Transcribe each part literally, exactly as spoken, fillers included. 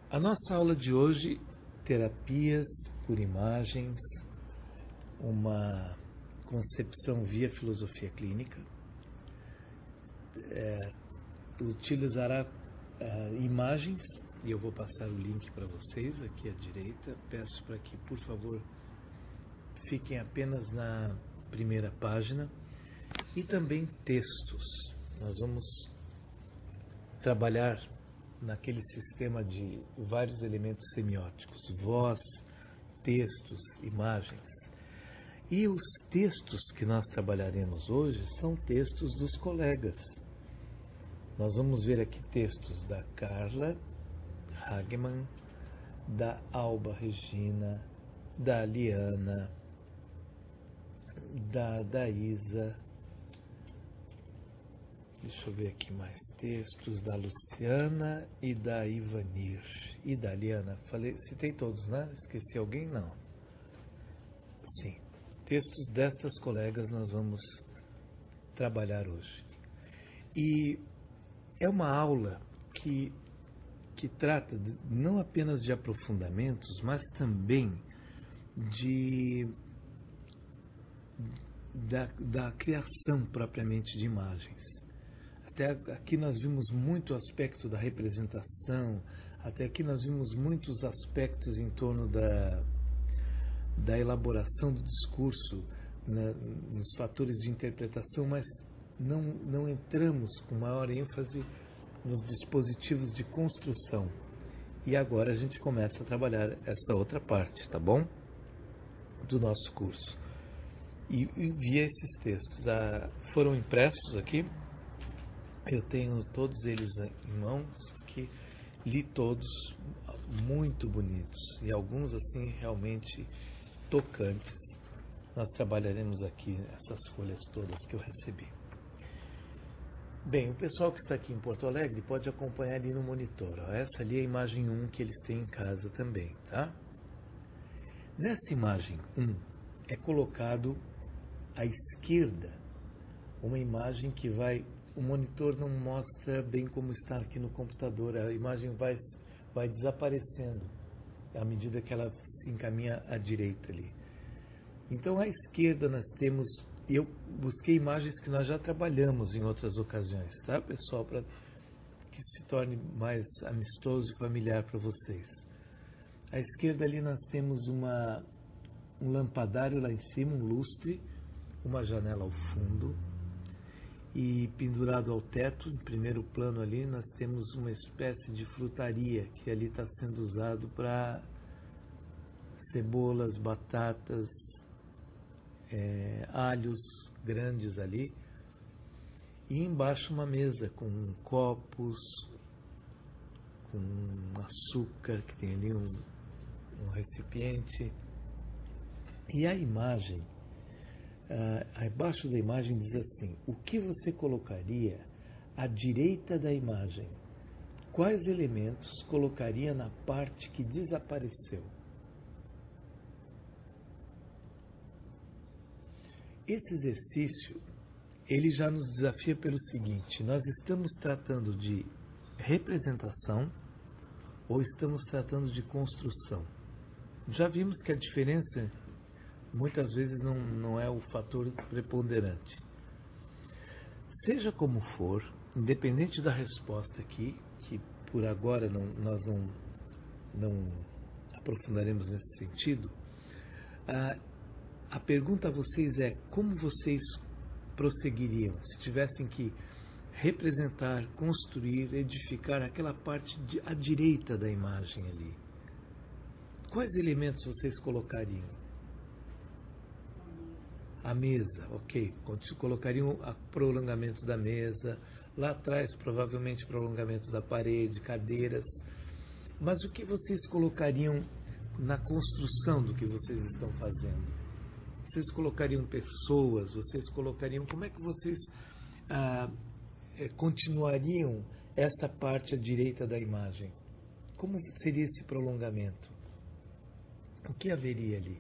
A nossa aula de hoje, terapias por imagens, uma concepção via filosofia clínica, é, utilizará é, imagens, e eu vou passar o link para vocês aqui à direita. Peço para que, por favor, fiquem apenas na primeira página, e também textos. Nós vamos trabalhar naquele sistema de vários elementos semióticos: voz, textos, imagens. E os textos que nós trabalharemos hoje são textos dos colegas. Nós vamos ver aqui textos da Carla Hagman, da Alba Regina, da Liana, da Daísa. Deixa eu ver aqui mais textos da Luciana e da Ivanir e da Liana. Falei, citei todos, né? Esqueci alguém? Não. Sim. Textos destas colegas nós vamos trabalhar hoje. E é uma aula que, que trata de, não apenas de aprofundamentos, mas também de, da, da criação propriamente de imagens. Até aqui nós vimos muito aspecto da representação, até aqui nós vimos muitos aspectos em torno da, da elaboração do discurso, né, nos fatores de interpretação, mas não, não entramos com maior ênfase nos dispositivos de construção. E agora a gente começa a trabalhar essa outra parte, tá bom? Do nosso curso. E, e via esses textos. Ah, foram impressos aqui. Eu tenho todos eles em mãos, que li todos, muito bonitos, e alguns assim realmente tocantes. Nós trabalharemos aqui essas folhas todas que eu recebi. Bem, o pessoal que está aqui em Porto Alegre pode acompanhar ali no monitor. Ó. Essa ali é a imagem um que eles têm em casa também, tá? Nessa imagem um é colocado à esquerda uma imagem que vai... O monitor não mostra bem como está aqui no computador, a imagem vai, vai desaparecendo à medida que ela se encaminha à direita ali. Então, à esquerda nós temos, eu busquei imagens que nós já trabalhamos em outras ocasiões, tá, pessoal, para que se torne mais amistoso e familiar para vocês. À esquerda ali nós temos uma, um lampadário lá em cima, um lustre, uma janela ao fundo. E pendurado ao teto, em primeiro plano ali, nós temos uma espécie de frutaria que ali está sendo usado para cebolas, batatas, é, alhos grandes ali. E embaixo uma mesa com copos, com açúcar, que tem ali um, um recipiente. E a imagem... Uh, abaixo da imagem diz assim: o que você colocaria à direita da imagem? Quais elementos colocaria na parte que desapareceu? Esse exercício, ele já nos desafia pelo seguinte: nós estamos tratando de representação ou estamos tratando de construção? Já vimos que a diferença muitas vezes não, não é o fator preponderante. Seja como for, independente da resposta aqui, que por agora não, nós não, não aprofundaremos nesse sentido, a, a pergunta a vocês é: como vocês prosseguiriam se tivessem que representar, construir, edificar aquela parte de, à direita da imagem ali? Quais elementos vocês colocariam? A mesa, ok. Colocariam o prolongamento da mesa. Lá atrás, provavelmente, prolongamento da parede, cadeiras. Mas o que vocês colocariam na construção do que vocês estão fazendo? Vocês colocariam pessoas? Vocês colocariam... Como é que vocês ah, continuariam esta parte à direita da imagem? Como seria esse prolongamento? O que haveria ali?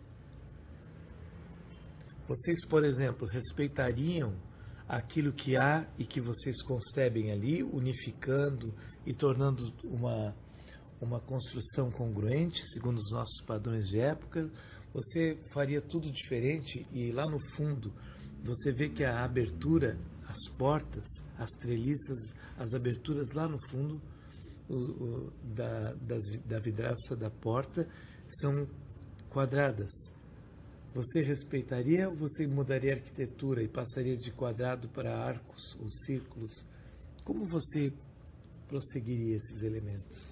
Vocês, por exemplo, respeitariam aquilo que há e que vocês concebem ali, unificando e tornando uma, uma construção congruente, segundo os nossos padrões de época, você faria tudo diferente e lá no fundo você vê que a abertura, as portas, as treliças, as aberturas lá no fundo o, o, da, das, da vidraça da porta são quadradas. Você respeitaria ou você mudaria a arquitetura e passaria de quadrado para arcos ou círculos? Como você prosseguiria esses elementos?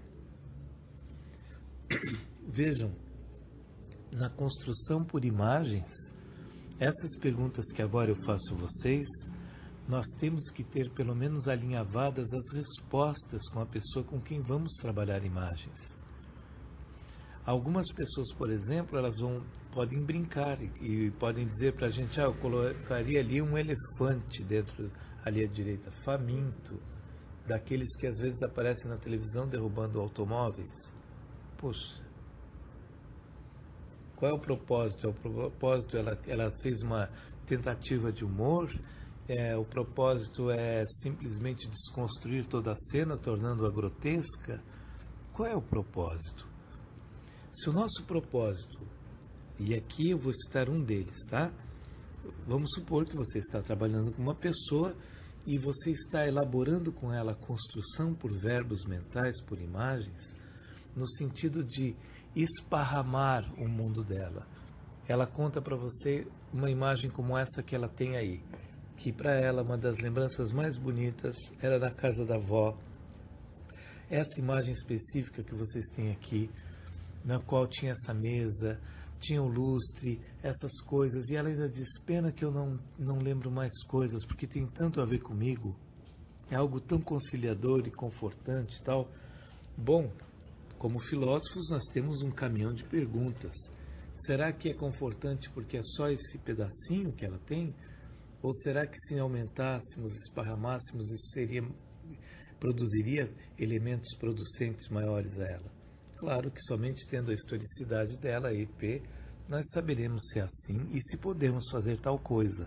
Vejam, na construção por imagens, essas perguntas que agora eu faço a vocês, nós temos que ter pelo menos alinhavadas as respostas com a pessoa com quem vamos trabalhar imagens. Algumas pessoas, por exemplo, elas vão, podem brincar e podem dizer para a gente, ah, eu colocaria ali um elefante dentro, ali à direita, faminto, daqueles que às vezes aparecem na televisão derrubando automóveis. Poxa, qual é o propósito? É o propósito, ela, ela fez uma tentativa de humor, é, o propósito é simplesmente desconstruir toda a cena, tornando-a grotesca? Qual é o propósito? Se o nosso propósito, e aqui eu vou citar um deles, tá? Vamos supor que você está trabalhando com uma pessoa e você está elaborando com ela a construção por verbos mentais, por imagens, no sentido de esparramar o mundo dela. Ela conta para você uma imagem como essa que ela tem aí, que para ela uma das lembranças mais bonitas era da casa da avó. Essa imagem específica que vocês têm aqui, na qual tinha essa mesa, tinha o lustre, essas coisas, e ela ainda diz, pena que eu não, não lembro mais coisas, porque tem tanto a ver comigo, é algo tão conciliador e confortante e tal. Bom, como filósofos nós temos um caminhão de perguntas. Será que é confortante porque é só esse pedacinho que ela tem? Ou será que se aumentássemos, esparramássemos, isso seria, produziria elementos producentes maiores a ela? Claro que somente tendo a historicidade dela, a E P, nós saberemos se é assim e se podemos fazer tal coisa.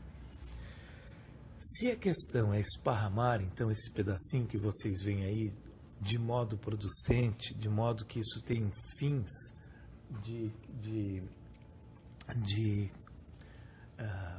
Se a questão é esparramar, então, esse pedacinho que vocês veem aí, de modo producente, de modo que isso tem fins de, de, de uh,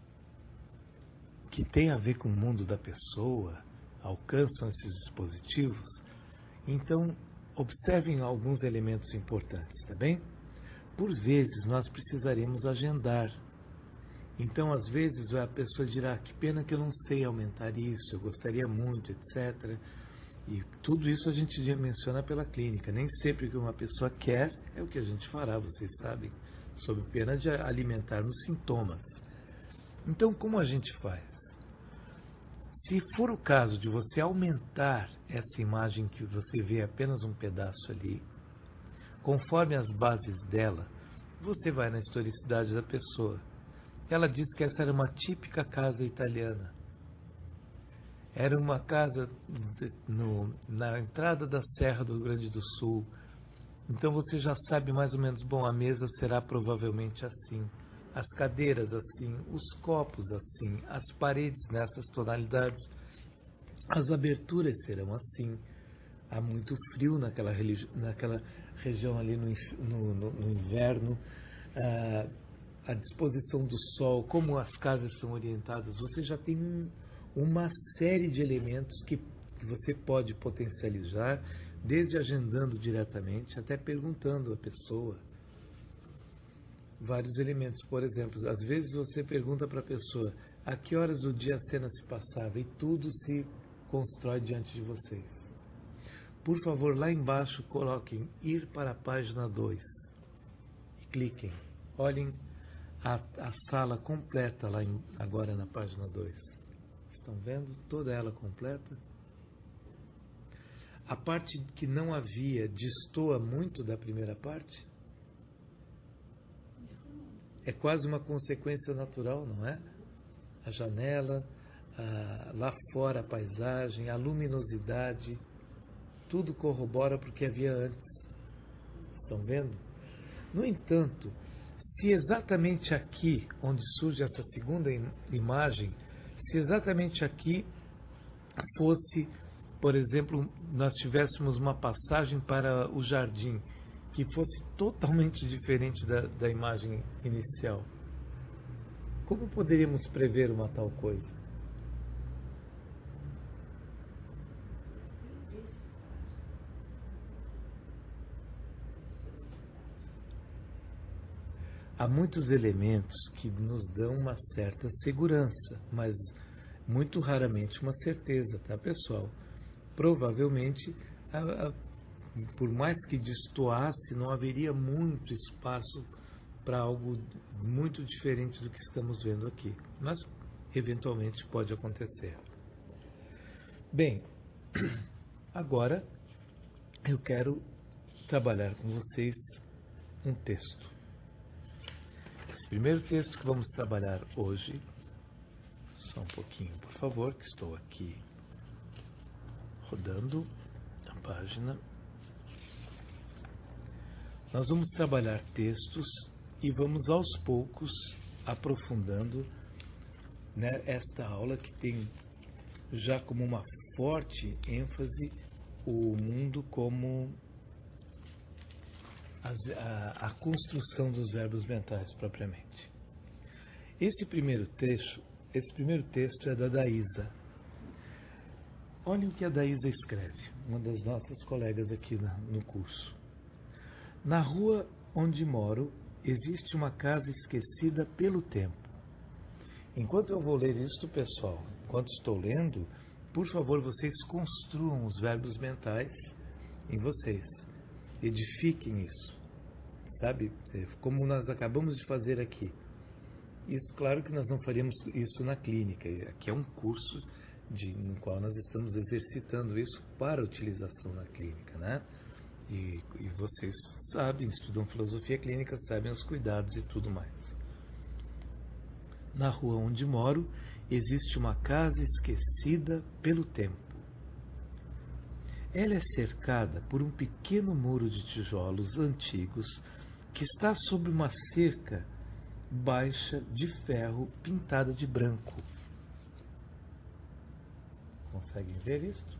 que tem a ver com o mundo da pessoa, alcançam esses dispositivos, então observem alguns elementos importantes, tá bem? Por vezes nós precisaremos agendar. Então, às vezes, a pessoa dirá, que pena que eu não sei aumentar isso, eu gostaria muito, etcétera. E tudo isso a gente já menciona pela clínica. Nem sempre que uma pessoa quer é o que a gente fará, vocês sabem, sob pena de alimentar nos sintomas. Então, como a gente faz? Se for o caso de você aumentar essa imagem que você vê apenas um pedaço ali, conforme as bases dela, você vai na historicidade da pessoa. Ela diz que essa era uma típica casa italiana. Era uma casa no, na entrada da Serra do Rio Grande do Sul. Então você já sabe mais ou menos, bom, a mesa será provavelmente assim, as cadeiras assim, os copos assim, as paredes nessas tonalidades, as aberturas serão assim. Há muito frio naquela, naquela região ali no, no, no, no inverno. Ah, a disposição do sol, como as casas são orientadas, você já tem um, uma série de elementos que, que você pode potencializar, desde agendando diretamente até perguntando à pessoa. Vários elementos, por exemplo, às vezes você pergunta para a pessoa a que horas do dia a cena se passava e tudo se constrói diante de vocês. Por favor, lá embaixo coloquem ir para a página dois e cliquem. Olhem a, a sala completa lá em, agora na página dois. Estão vendo? Toda ela completa. A parte que não havia destoa muito da primeira parte? É quase uma consequência natural, não é? A janela, a, lá fora a paisagem, a luminosidade, tudo corrobora para o que havia antes. Estão vendo? No entanto, se exatamente aqui, onde surge essa segunda imagem, se exatamente aqui fosse por exemplo, nós tivéssemos uma passagem para o jardim que fosse totalmente diferente da, da imagem inicial? Como poderíamos prever uma tal coisa? Há muitos elementos que nos dão uma certa segurança, mas muito raramente uma certeza, tá, pessoal? Provavelmente, a, a, por mais que destoasse, não haveria muito espaço para algo muito diferente do que estamos vendo aqui, mas eventualmente pode acontecer. Bem, agora eu quero trabalhar com vocês um texto. Esse primeiro texto que vamos trabalhar hoje, só um pouquinho, por favor, que estou aqui rodando a página. Nós vamos trabalhar textos e vamos aos poucos aprofundando, né, esta aula que tem já como uma forte ênfase o mundo como a, a, a construção dos verbos mentais propriamente. Esse primeiro trecho, esse primeiro texto é da Daísa. Olhem o que a Daísa escreve, uma das nossas colegas aqui na, no curso. Na rua onde moro, existe uma casa esquecida pelo tempo. Enquanto eu vou ler isto, pessoal, enquanto estou lendo, por favor, vocês construam os verbos mentais em vocês. Edifiquem isso, sabe? Como nós acabamos de fazer aqui. Isso, claro que nós não faríamos isso na clínica. Aqui é um curso de, no qual nós estamos exercitando isso para utilização na clínica, né? E, e vocês sabem, estudam filosofia clínica, sabem os cuidados e tudo mais. Na rua onde moro, existe uma casa esquecida pelo tempo. Ela é cercada por um pequeno muro de tijolos antigos que está sob uma cerca baixa de ferro pintada de branco. Conseguem ver isto?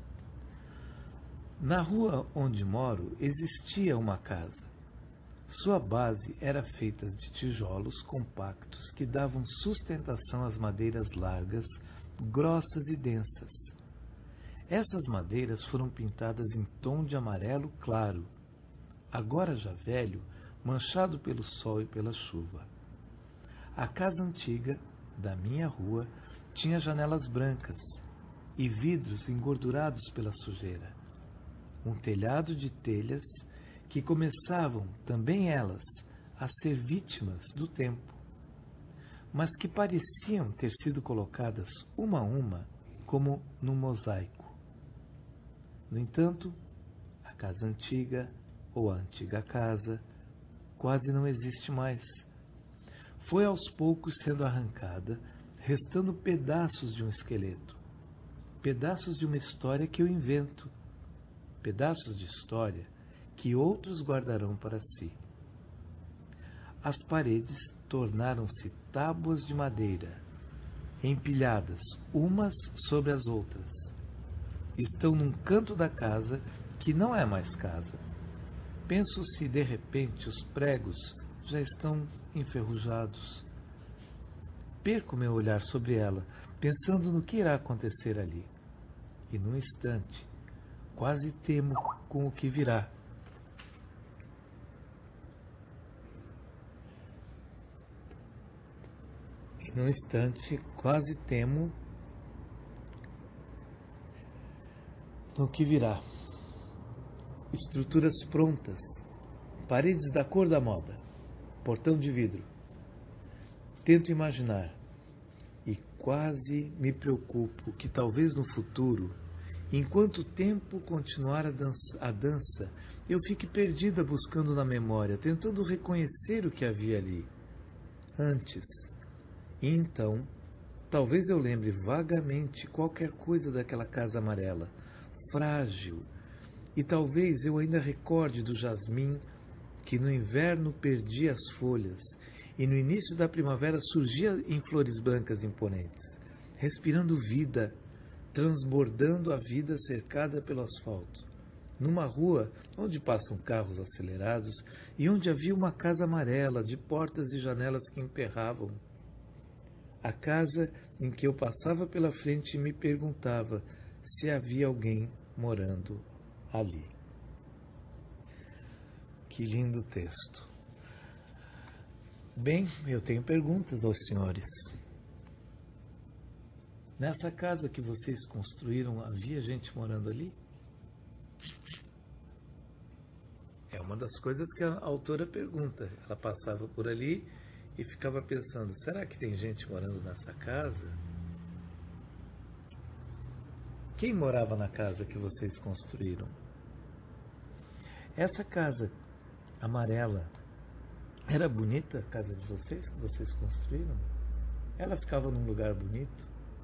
Na rua onde moro existia uma casa. Sua base era feita de tijolos compactos que davam sustentação às madeiras largas, grossas e densas. Essas madeiras foram pintadas em tom de amarelo claro, agora já velho, manchado pelo sol e pela chuva. A casa antiga da minha rua tinha janelas brancas e vidros engordurados pela sujeira. Um telhado de telhas que começavam, também elas, a ser vítimas do tempo, mas que pareciam ter sido colocadas uma a uma como num mosaico. No entanto, a casa antiga, ou a antiga casa, quase não existe mais. Foi aos poucos sendo arrancada, restando pedaços de um esqueleto, pedaços de uma história que eu invento, pedaços de história que outros guardarão para si. As paredes tornaram-se tábuas de madeira, empilhadas umas sobre as outras. Estão num canto da casa que não é mais casa. Penso se de repente os pregos já estão enferrujados. Perco meu olhar sobre ela, pensando no que irá acontecer ali. E num instante, quase temo com o que virá. Num instante, quase temo no que virá. Estruturas prontas, paredes da cor da moda, portão de vidro. Tento imaginar e quase me preocupo que talvez no futuro, enquanto o tempo continuar a dança, a dança, eu fique perdida buscando na memória, tentando reconhecer o que havia ali antes. E então, talvez eu lembre vagamente qualquer coisa daquela casa amarela, frágil, e talvez eu ainda recorde do jasmim que no inverno perdia as folhas e no início da primavera surgia em flores brancas imponentes, respirando vida, transbordando a vida cercada pelo asfalto, numa rua onde passam carros acelerados e onde havia uma casa amarela de portas e janelas que emperravam. A casa em que eu passava pela frente e me perguntava se havia alguém morando ali. Que lindo texto. Bem, eu tenho perguntas aos senhores. Nessa casa que vocês construíram, havia gente morando ali? É uma das coisas que a autora pergunta. Ela passava por ali e ficava pensando, será que tem gente morando nessa casa? Quem morava na casa que vocês construíram? Essa casa amarela, era bonita a casa de vocês que vocês construíram? Ela ficava num lugar bonito?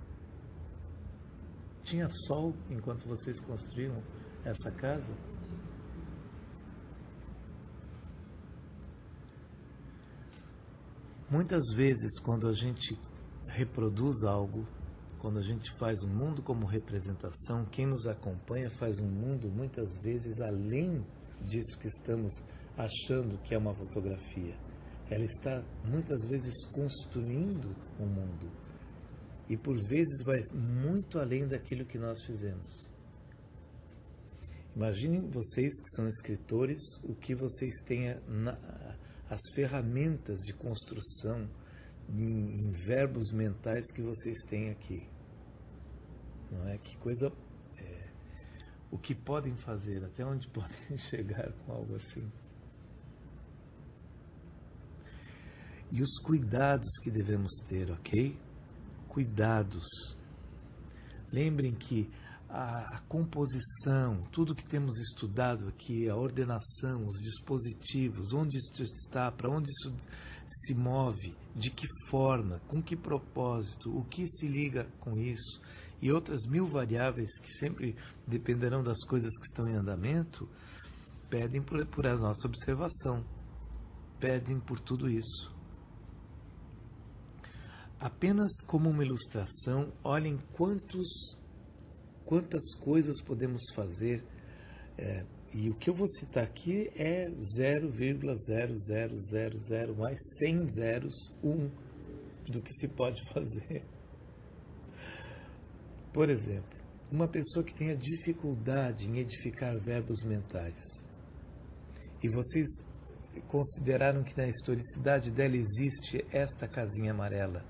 Tinha sol enquanto vocês construíram essa casa? Muitas vezes, quando a gente reproduz algo, quando a gente faz um mundo como representação, quem nos acompanha faz um mundo muitas vezes além disso que estamos achando que é uma fotografia. Ela está muitas vezes construindo um mundo e por vezes vai muito além daquilo que nós fizemos. Imaginem vocês que são escritores, o que vocês têm na, as ferramentas de construção em, em verbos mentais que vocês têm aqui. Não é? Que coisa, é, o que podem fazer, até onde podem chegar com algo assim. E os cuidados que devemos ter, ok? Cuidados. Lembrem que a, a composição, tudo que temos estudado aqui, a ordenação, os dispositivos, onde isso está, para onde isso se move, de que forma, com que propósito, o que se liga com isso, e outras mil variáveis que sempre dependerão das coisas que estão em andamento, pedem por, por a nossa observação, pedem por tudo isso. Apenas como uma ilustração, olhem quantos, quantas coisas podemos fazer, é, e o que eu vou citar aqui é zero vírgula zero zero zero zero mais cem zeros, um do que se pode fazer. Por exemplo, uma pessoa que tenha dificuldade em edificar verbos mentais, e vocês consideraram que na historicidade dela existe esta casinha amarela.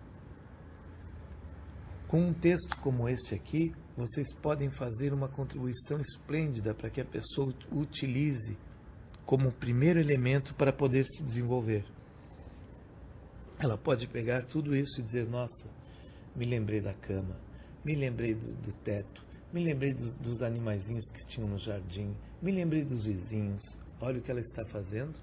Com um texto como este aqui, vocês podem fazer uma contribuição esplêndida para que a pessoa utilize como primeiro elemento para poder se desenvolver. Ela pode pegar tudo isso e dizer, nossa, me lembrei da cama, me lembrei do, do teto, me lembrei dos, dos animaizinhos que tinham no jardim, me lembrei dos vizinhos, olha o que ela está fazendo.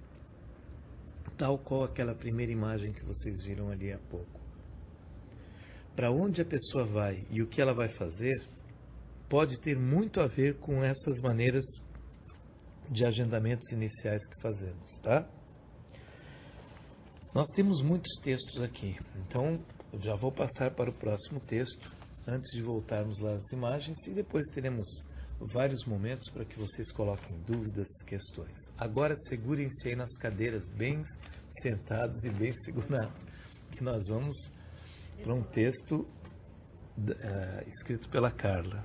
Tal qual aquela primeira imagem que vocês viram ali há pouco. Para onde a pessoa vai e o que ela vai fazer pode ter muito a ver com essas maneiras de agendamentos iniciais que fazemos, tá? Nós temos muitos textos aqui, então eu já vou passar para o próximo texto antes de voltarmos lá às imagens e depois teremos vários momentos para que vocês coloquem dúvidas, questões. Agora segurem-se aí nas cadeiras bem sentados e bem segurados, que nós vamos para um texto uh, escrito pela Carla.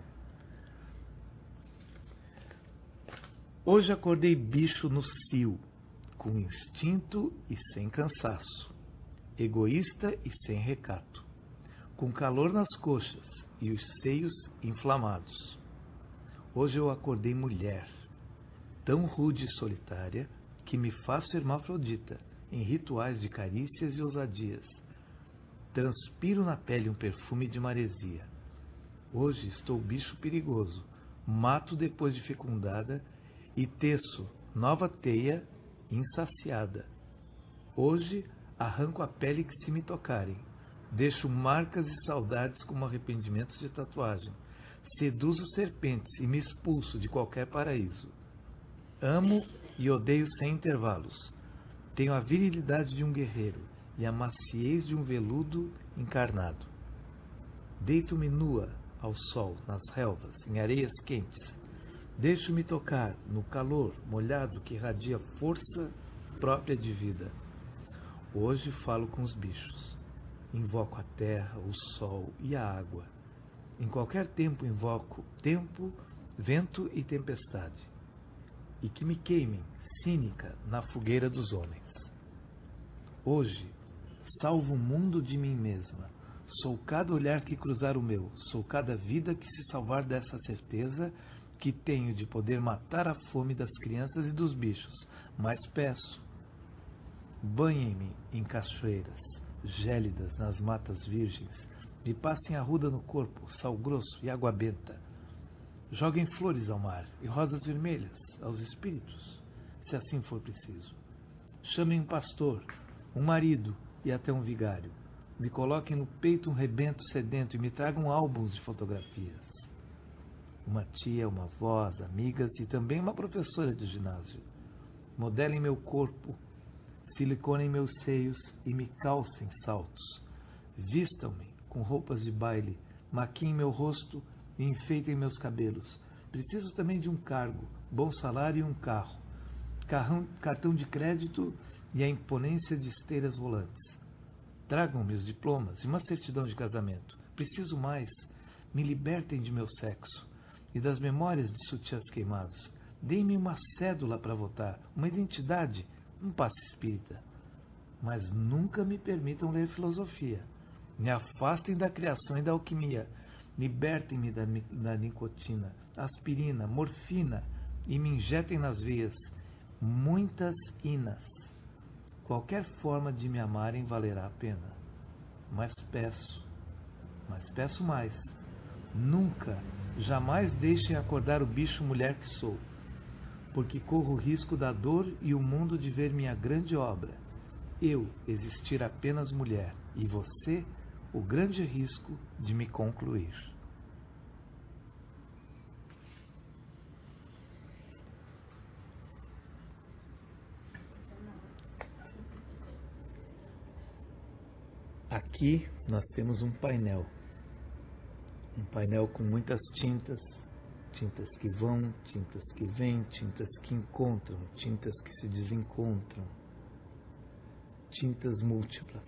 Hoje acordei bicho no cio, com instinto e sem cansaço, egoísta e sem recato, com calor nas coxas e os seios inflamados. Hoje eu acordei mulher, tão rude e solitária, que me faço hermafrodita em rituais de carícias e ousadias. Transpiro na pele um perfume de maresia. Hoje estou bicho perigoso, mato depois de fecundada e teço nova teia insaciada. Hoje arranco a pele que se me tocarem. Deixo marcas e saudades como arrependimentos de tatuagem. Seduzo serpentes e me expulso de qualquer paraíso. Amo e odeio sem intervalos. Tenho a virilidade de um guerreiro e a maciez de um veludo encarnado. Deito-me nua ao sol, nas relvas, em areias quentes. Deixo-me tocar no calor molhado que irradia força própria de vida. Hoje falo com os bichos. Invoco a terra, o sol e a água. Em qualquer tempo invoco tempo, vento e tempestade. E que me queimem, cínica, na fogueira dos homens. Hoje salvo o mundo de mim mesma. Sou cada olhar que cruzar o meu. Sou cada vida que se salvar dessa certeza que tenho de poder matar a fome das crianças e dos bichos. Mas peço, banhem-me em cachoeiras gélidas nas matas virgens, me passem arruda no corpo, sal grosso e água benta. Joguem flores ao mar e rosas vermelhas aos espíritos, se assim for preciso. Chamem um pastor, um marido e até um vigário. Me coloquem no peito um rebento sedento e me tragam álbuns de fotografias. Uma tia, uma avó, amigas e também uma professora de ginásio. Modelem meu corpo, siliconem meus seios e me calcem saltos. Vistam-me com roupas de baile, maquiem meu rosto e enfeitem meus cabelos. Preciso também de um cargo, bom salário e um carro, carrão, cartão de crédito e a imponência de esteiras volantes. Tragam-me os diplomas e uma certidão de casamento. Preciso mais. Me libertem de meu sexo e das memórias de sutiãs queimados. Deem-me uma cédula para votar, uma identidade, um passe espírita. Mas nunca me permitam ler filosofia. Me afastem da criação e da alquimia. Libertem-me da, da nicotina, aspirina, morfina e me injetem nas veias muitas inas. Qualquer forma de me amarem valerá a pena. Mas peço, mas peço mais. Nunca, jamais deixem acordar o bicho mulher que sou, porque corro o risco da dor e o mundo de ver minha grande obra. Eu existir apenas mulher e você, o grande risco de me concluir. Aqui nós temos um painel, um painel com muitas tintas, tintas que vão, tintas que vêm, tintas que encontram, tintas que se desencontram, tintas múltiplas.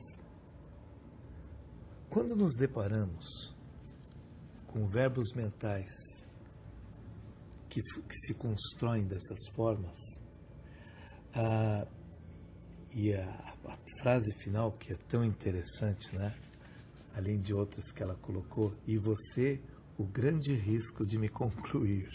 Quando nos deparamos com verbos mentais que, que se constroem dessas formas, a, e a, a frase final, que é tão interessante, né? Além de outras que ela colocou, e você, o grande risco de me concluir.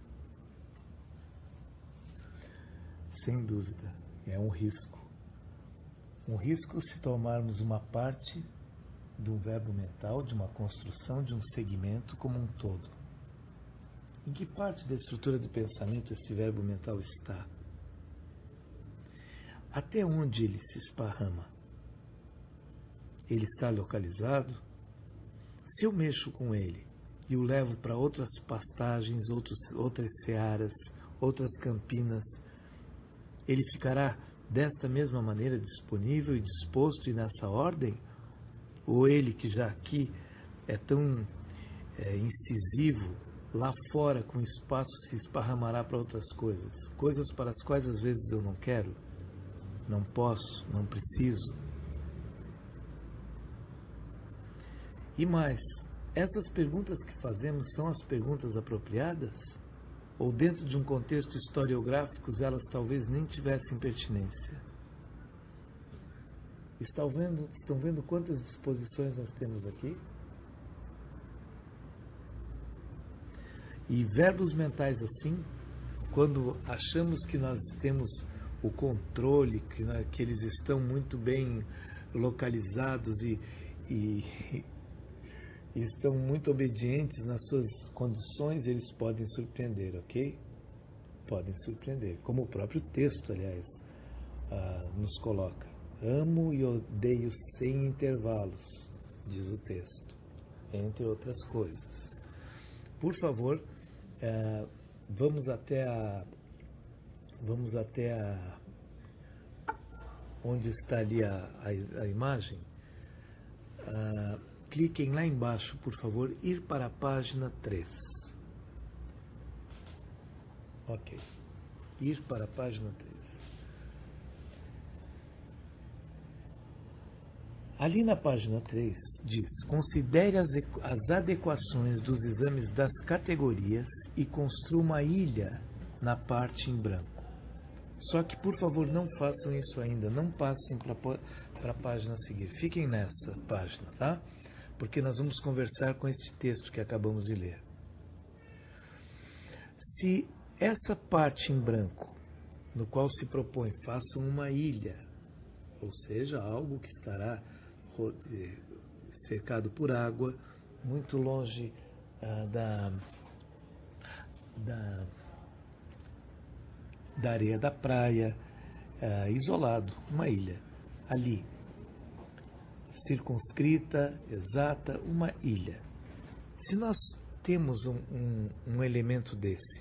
Sem dúvida, é um risco. Um risco se tomarmos uma parte de um verbo mental, de uma construção, de um segmento como um todo. Em que parte da estrutura do pensamento esse verbo mental está? Até onde ele se esparrama? Ele está localizado? Se eu mexo com ele e o levo para outras pastagens, outros, outras searas, outras campinas, ele ficará desta mesma maneira disponível e disposto e nessa ordem? Ou ele, que já aqui é tão é, incisivo, lá fora com espaço se esparramará para outras coisas, coisas para as quais às vezes eu não quero, não posso, não preciso. E mais, essas perguntas que fazemos são as perguntas apropriadas? Ou dentro de um contexto historiográfico elas talvez nem tivessem pertinência? Estão vendo, estão vendo quantas disposições nós temos aqui? E verbos mentais assim, quando achamos que nós temos o controle, que, né, que eles estão muito bem localizados e, e, e estão muito obedientes nas suas condições, eles podem surpreender, ok? Podem surpreender, como o próprio texto, aliás, ah, nos coloca. Amo e odeio sem intervalos, diz o texto, entre outras coisas. Por favor, eh, vamos até a vamos até a onde está ali a, a, a imagem. Ah, cliquem lá embaixo, por favor, ir para a página três. Ok. Ir para a página três. Ali na página três diz: considere as, as adequações dos exames das categorias e construa uma ilha na parte em branco. Só que, por favor, não façam isso ainda. Não passem para a página a seguir. Fiquem nessa página, tá? Porque nós vamos conversar com este texto que acabamos de ler. Se essa parte em branco, no qual se propõe, façam uma ilha, ou seja, algo que estará cercado por água, muito longe ah, da, da, da areia da praia, ah, isolado, uma ilha, ali, circunscrita, exata, uma ilha. Se nós temos um, um, um elemento desse,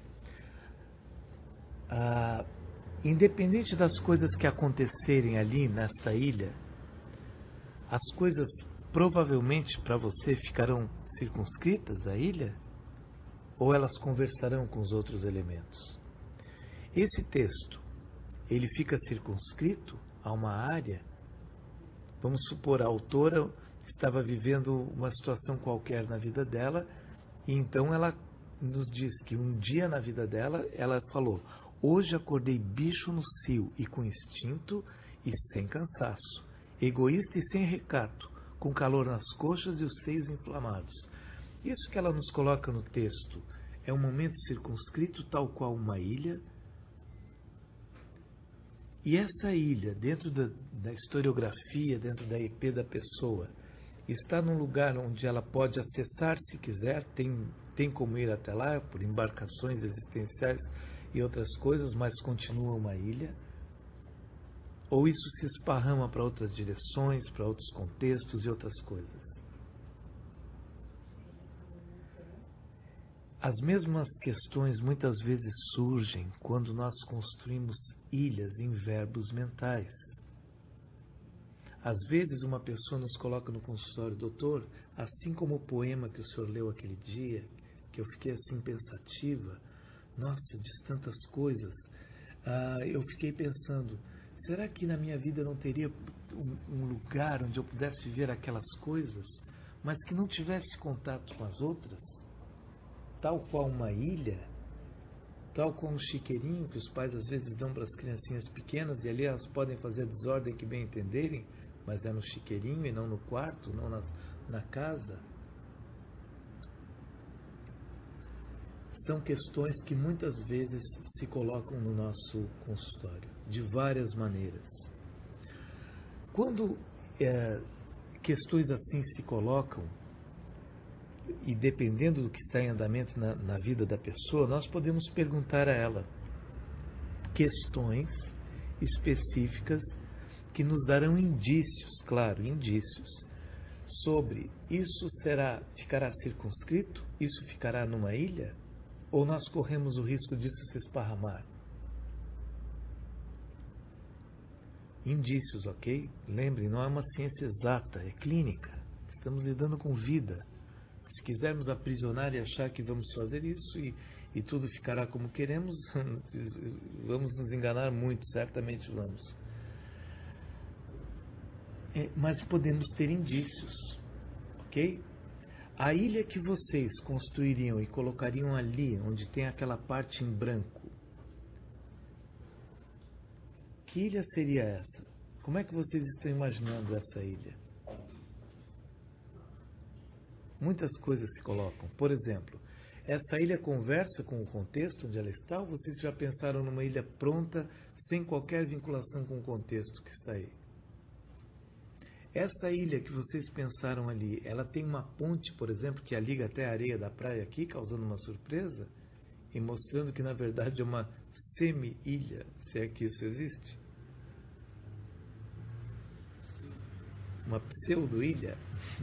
ah, independente das coisas que acontecerem ali nessa ilha, as coisas provavelmente para você ficarão circunscritas à ilha? Ou elas conversarão com os outros elementos? Esse texto, ele fica circunscrito a uma área? Vamos supor, a autora estava vivendo uma situação qualquer na vida dela, e então ela nos diz que um dia na vida dela, ela falou: hoje acordei bicho no cio e com instinto e sem cansaço, egoísta e sem recato, com calor nas coxas e os seios inflamados. Isso que ela nos coloca no texto é um momento circunscrito, tal qual uma ilha. E essa ilha, dentro da, da historiografia, dentro da I P da pessoa, está num lugar onde ela pode acessar se quiser, tem, tem como ir até lá, por embarcações existenciais e outras coisas, mas continua uma ilha? Ou isso se esparrama para outras direções, para outros contextos e outras coisas? As mesmas questões muitas vezes surgem quando nós construímos ilhas em verbos mentais. Às vezes uma pessoa nos coloca no consultório: doutor, assim como o poema que o senhor leu aquele dia, que eu fiquei assim pensativa, nossa, diz tantas coisas, ah, eu fiquei pensando, será que na minha vida não teria um, um lugar onde eu pudesse ver aquelas coisas, mas que não tivesse contato com as outras? Tal qual uma ilha, tal como um chiqueirinho que os pais às vezes dão para as criancinhas pequenas, e ali elas podem fazer a desordem que bem entenderem, mas é no chiqueirinho e não no quarto, não na, na casa. São questões que muitas vezes se colocam no nosso consultório, de várias maneiras. Quando é, questões assim se colocam, e dependendo do que está em andamento na, na vida da pessoa, nós podemos perguntar a ela questões específicas que nos darão indícios, claro, indícios, sobre isso será, ficará circunscrito, isso ficará numa ilha, ou nós corremos o risco disso se esparramar? Indícios, ok? Lembrem, não é uma ciência exata, é clínica. Estamos lidando com vida. Se quisermos aprisionar e achar que vamos fazer isso e, e tudo ficará como queremos, vamos nos enganar muito, certamente vamos. É, mas podemos ter indícios, ok? A ilha que vocês construiriam e colocariam ali, onde tem aquela parte em branco, que ilha seria essa? Como é que vocês estão imaginando essa ilha? Muitas coisas se colocam. Por exemplo, essa ilha conversa com o contexto onde ela está, ou vocês já pensaram numa ilha pronta, sem qualquer vinculação com o contexto que está aí? Essa ilha que vocês pensaram ali, ela tem uma ponte, por exemplo, que a liga até a areia da praia aqui, causando uma surpresa, e mostrando que na verdade é uma semi-ilha, se é que isso existe? Uma pseudo-ilha?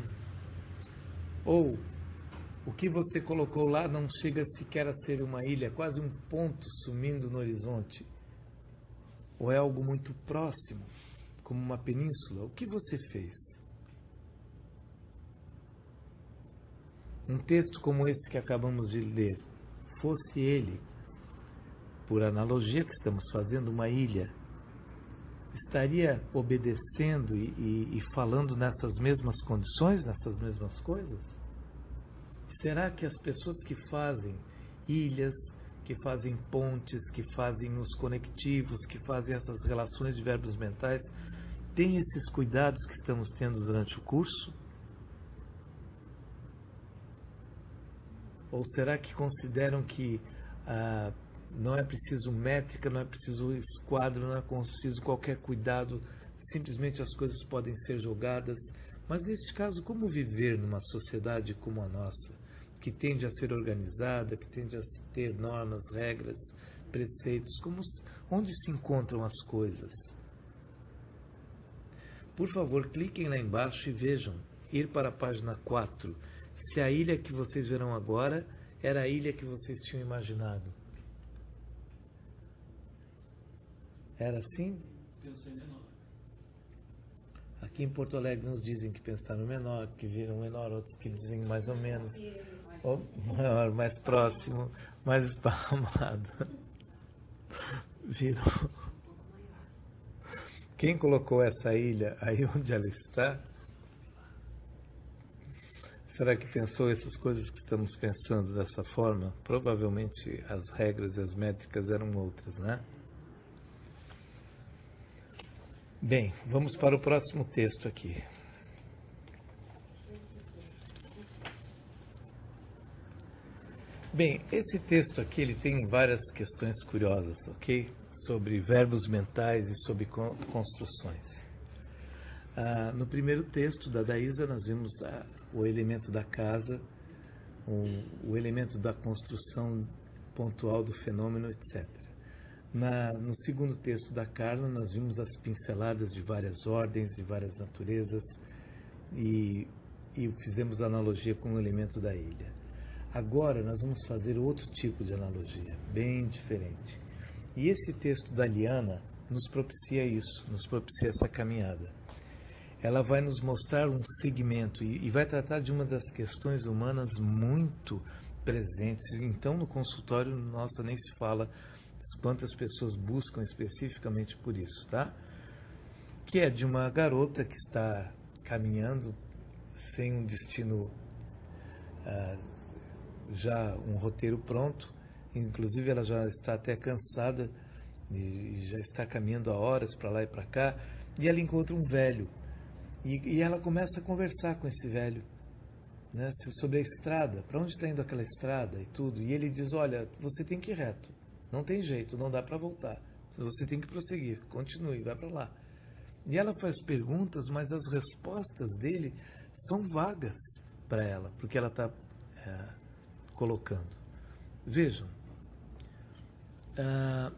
Ou o que você colocou lá não chega sequer a ser uma ilha, é quase um ponto sumindo no horizonte? Ou é algo muito próximo, como uma península? O que você fez? um texto como esse que acabamos de ler, fosse ele, por analogia que estamos fazendo, uma ilha, estaria obedecendo e, e, e falando nessas mesmas condições, nessas mesmas coisas? Será que as pessoas que fazem ilhas, que fazem pontes, que fazem os conectivos, que fazem essas relações de verbos mentais, têm esses cuidados que estamos tendo durante o curso? Ou será que consideram que ah, não é preciso métrica, não é preciso esquadro, não é preciso qualquer cuidado, simplesmente as coisas podem ser jogadas? Mas neste caso, como viver numa sociedade como a nossa, que tende a ser organizada, que tende a ter normas, regras, preceitos, como, onde se encontram as coisas? Por favor, cliquem lá embaixo e vejam, ir para a página quatro, se a ilha que vocês verão agora era a ilha que vocês tinham imaginado. Era assim? Pensei menor. Aqui em Porto Alegre nos dizem que pensaram menor, que viram menor, outros que dizem mais ou menos. Ou maior, mais próximo, mais esparramado. Viram? Quem colocou essa ilha aí onde ela está? Será que pensou essas coisas que estamos pensando dessa forma? Provavelmente as regras e as métricas eram outras, né? Bem, vamos para o próximo texto aqui. Bem, esse texto aqui ele tem várias questões curiosas, ok? Sobre verbos mentais e sobre construções. Ah, no primeiro texto da Daísa nós vimos ah, o elemento da casa, um, o elemento da construção pontual do fenômeno, etcétera. Na, no segundo texto da Carla, nós vimos as pinceladas de várias ordens, de várias naturezas, e, e fizemos analogia com o elemento da ilha. Agora nós vamos fazer outro tipo de analogia, bem diferente. E esse texto da Liana nos propicia isso, nos propicia essa caminhada. Ela vai nos mostrar um segmento e, e vai tratar de uma das questões humanas muito presentes. Então, no consultório, nossa, nem se fala quantas pessoas buscam especificamente por isso, tá? Que é de uma garota que está caminhando sem um destino, ah, já um roteiro pronto, inclusive ela já está até cansada e já está caminhando há horas para lá e para cá, e ela encontra um velho, e, e ela começa a conversar com esse velho, né, sobre a estrada, para onde está indo aquela estrada e tudo, e ele diz, olha, você tem que ir reto, não tem jeito, não dá para voltar, você tem que prosseguir, continue, vai para lá. E ela faz perguntas, mas as respostas dele são vagas para ela, porque ela está é, colocando. Vejam, ah,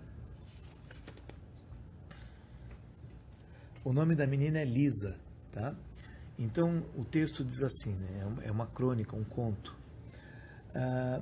o nome da menina é Lisa, tá? Então o texto diz assim, né? É uma crônica, um conto. Ah,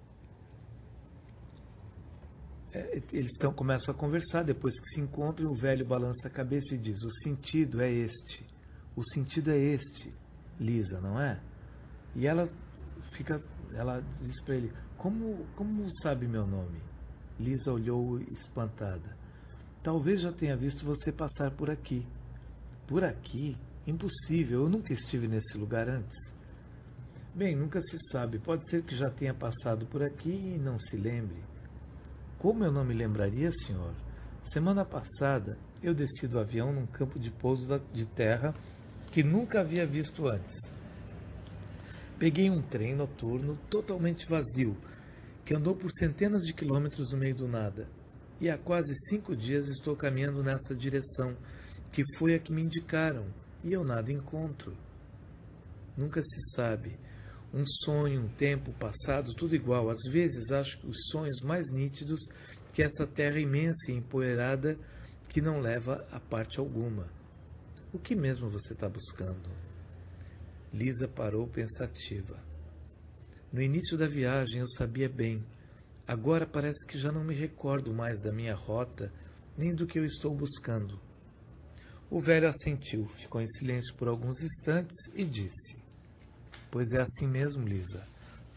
eles tão, começam a conversar, depois que se encontram, o velho balança a cabeça e diz, o sentido é este, o sentido é este, Lisa, não é? E ela fica, ela diz para ele, como, como sabe meu nome? Lisa olhou espantada. Talvez já tenha visto você passar por aqui. Por aqui? Impossível, eu nunca estive nesse lugar antes. Bem, nunca se sabe, pode ser que já tenha passado por aqui e não se lembre. Como eu não me lembraria, senhor? Semana passada eu desci do avião num campo de pouso de terra que nunca havia visto antes. Peguei um trem noturno totalmente vazio, que andou por centenas de quilômetros no meio do nada. E há quase cinco dias estou caminhando nessa direção, que foi a que me indicaram, e eu nada encontro. Nunca se sabe. Um sonho, um tempo, passado, tudo igual. Às vezes acho os sonhos mais nítidos que essa terra imensa e empoeirada que não leva a parte alguma. O que mesmo você está buscando? Lisa parou pensativa. No início da viagem eu sabia bem. Agora parece que já não me recordo mais da minha rota, nem do que eu estou buscando. O velho assentiu, ficou em silêncio por alguns instantes e disse: Pois é assim mesmo, Lisa.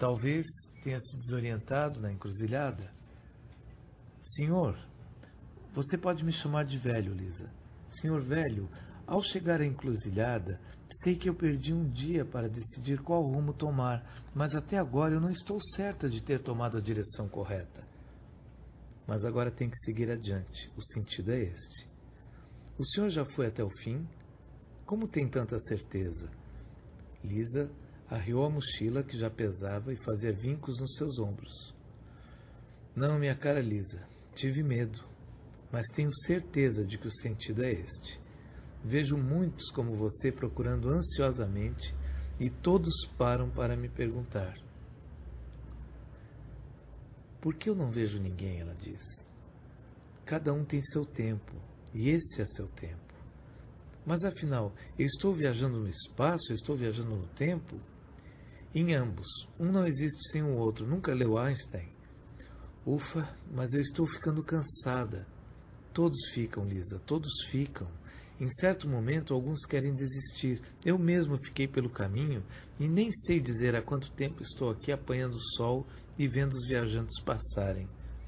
Talvez tenha se desorientado na encruzilhada. Senhor, você pode me chamar de velho, Lisa. Senhor velho, ao chegar à encruzilhada, sei que eu perdi um dia para decidir qual rumo tomar, mas até agora eu não estou certa de ter tomado a direção correta. Mas agora tem que seguir adiante. O sentido é este. O senhor já foi até o fim? Como tem tanta certeza? Lisa arriou a mochila que já pesava e fazia vincos nos seus ombros. Não, minha cara Lisa, tive medo, mas tenho certeza de que o sentido é este. Vejo muitos como você procurando ansiosamente e todos param para me perguntar. Por que eu não vejo ninguém? Ela disse. Cada um tem seu tempo, e esse é seu tempo. Mas afinal, eu estou viajando no espaço, eu estou viajando no tempo? Em ambos, um não existe sem o outro. Nunca leu Einstein? Ufa, mas eu estou ficando cansada. Todos ficam, Lisa, todos ficam. Em certo momento, alguns querem desistir. Eu mesmo fiquei pelo caminho e nem sei dizer há quanto tempo estou aqui apanhando sol e vendo os viajantes passarem.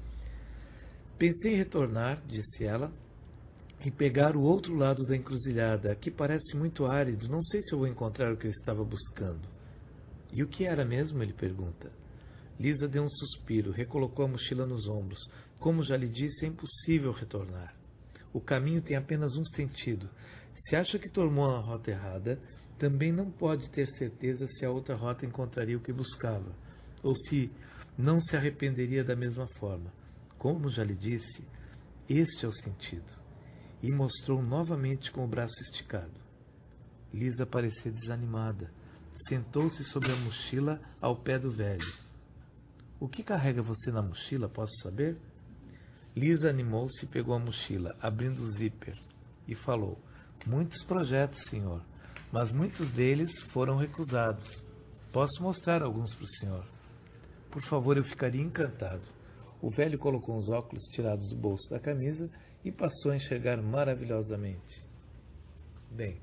Pensei em retornar, disse ela, e pegar o outro lado da encruzilhada. Aqui parece muito árido, não sei se eu vou encontrar o que eu estava buscando. E o que era mesmo? Ele pergunta. Lisa deu um suspiro, recolocou a mochila nos ombros. Como já lhe disse, é impossível retornar. O caminho tem apenas um sentido. Se acha que tomou a rota errada, também não pode ter certeza se a outra rota encontraria o que buscava, ou se não se arrependeria da mesma forma. Como já lhe disse, este é o sentido. E mostrou novamente com o braço esticado. Lisa parecia desanimada. Sentou-se sobre a mochila ao pé do velho. O que carrega você na mochila, posso saber? Lisa animou-se e pegou a mochila, abrindo o zíper, e falou, muitos projetos, senhor, mas muitos deles foram recusados. Posso mostrar alguns para o senhor. Por favor, eu ficaria encantado. O velho colocou os óculos tirados do bolso da camisa e passou a enxergar maravilhosamente. Bem,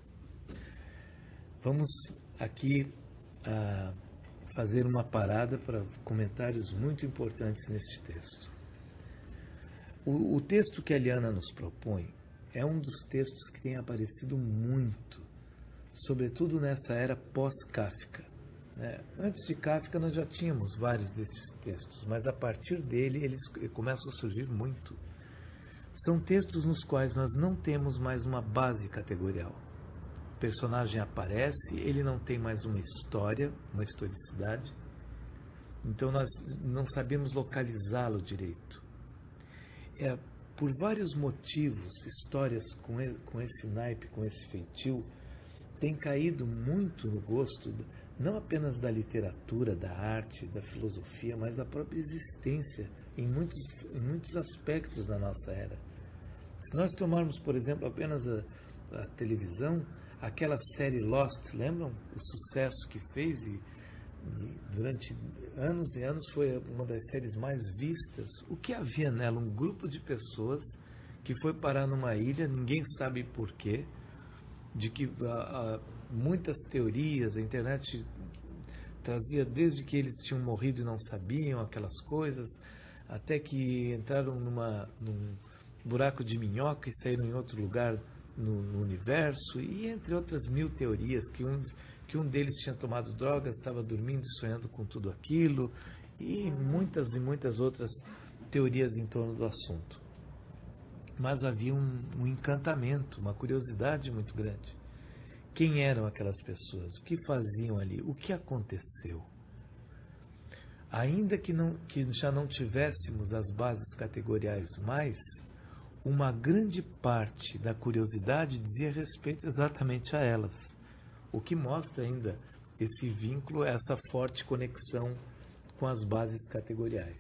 vamos aqui a fazer uma parada para comentários muito importantes neste texto. O, o texto que a Liana nos propõe é um dos textos que tem aparecido muito, sobretudo nessa era pós-Kafka. Né? Antes de Kafka nós já tínhamos vários desses textos, mas a partir dele eles começam a surgir muito. São textos nos quais nós não temos mais uma base categorial. O personagem aparece, ele não tem mais uma história, uma historicidade, então nós não sabemos localizá-lo direito. É, por vários motivos, histórias com, ele, com esse naipe, com esse feitio, têm caído muito no gosto, não apenas da literatura, da arte, da filosofia, mas da própria existência em muitos, em muitos aspectos da nossa era. Se nós tomarmos, por exemplo, apenas a, a televisão, aquela série Lost, lembram o sucesso que fez e, e durante anos e anos foi uma das séries mais vistas? O que havia nela? Um grupo de pessoas que foi parar numa ilha, ninguém sabe porquê, de que a, a, muitas teorias, a internet trazia desde que eles tinham morrido e não sabiam aquelas coisas, até que entraram numa, num buraco de minhoca e saíram em outro lugar no, no universo, e entre outras mil teorias, que um, que um deles tinha tomado drogas, estava dormindo e sonhando com tudo aquilo, e muitas e muitas outras teorias em torno do assunto. Mas havia um, um encantamento, uma curiosidade muito grande. Quem eram aquelas pessoas? O que faziam ali? O que aconteceu? Ainda que, não, que já não tivéssemos as bases categoriais mais, uma grande parte da curiosidade dizia respeito exatamente a elas, o que mostra ainda esse vínculo, essa forte conexão com as bases categoriais.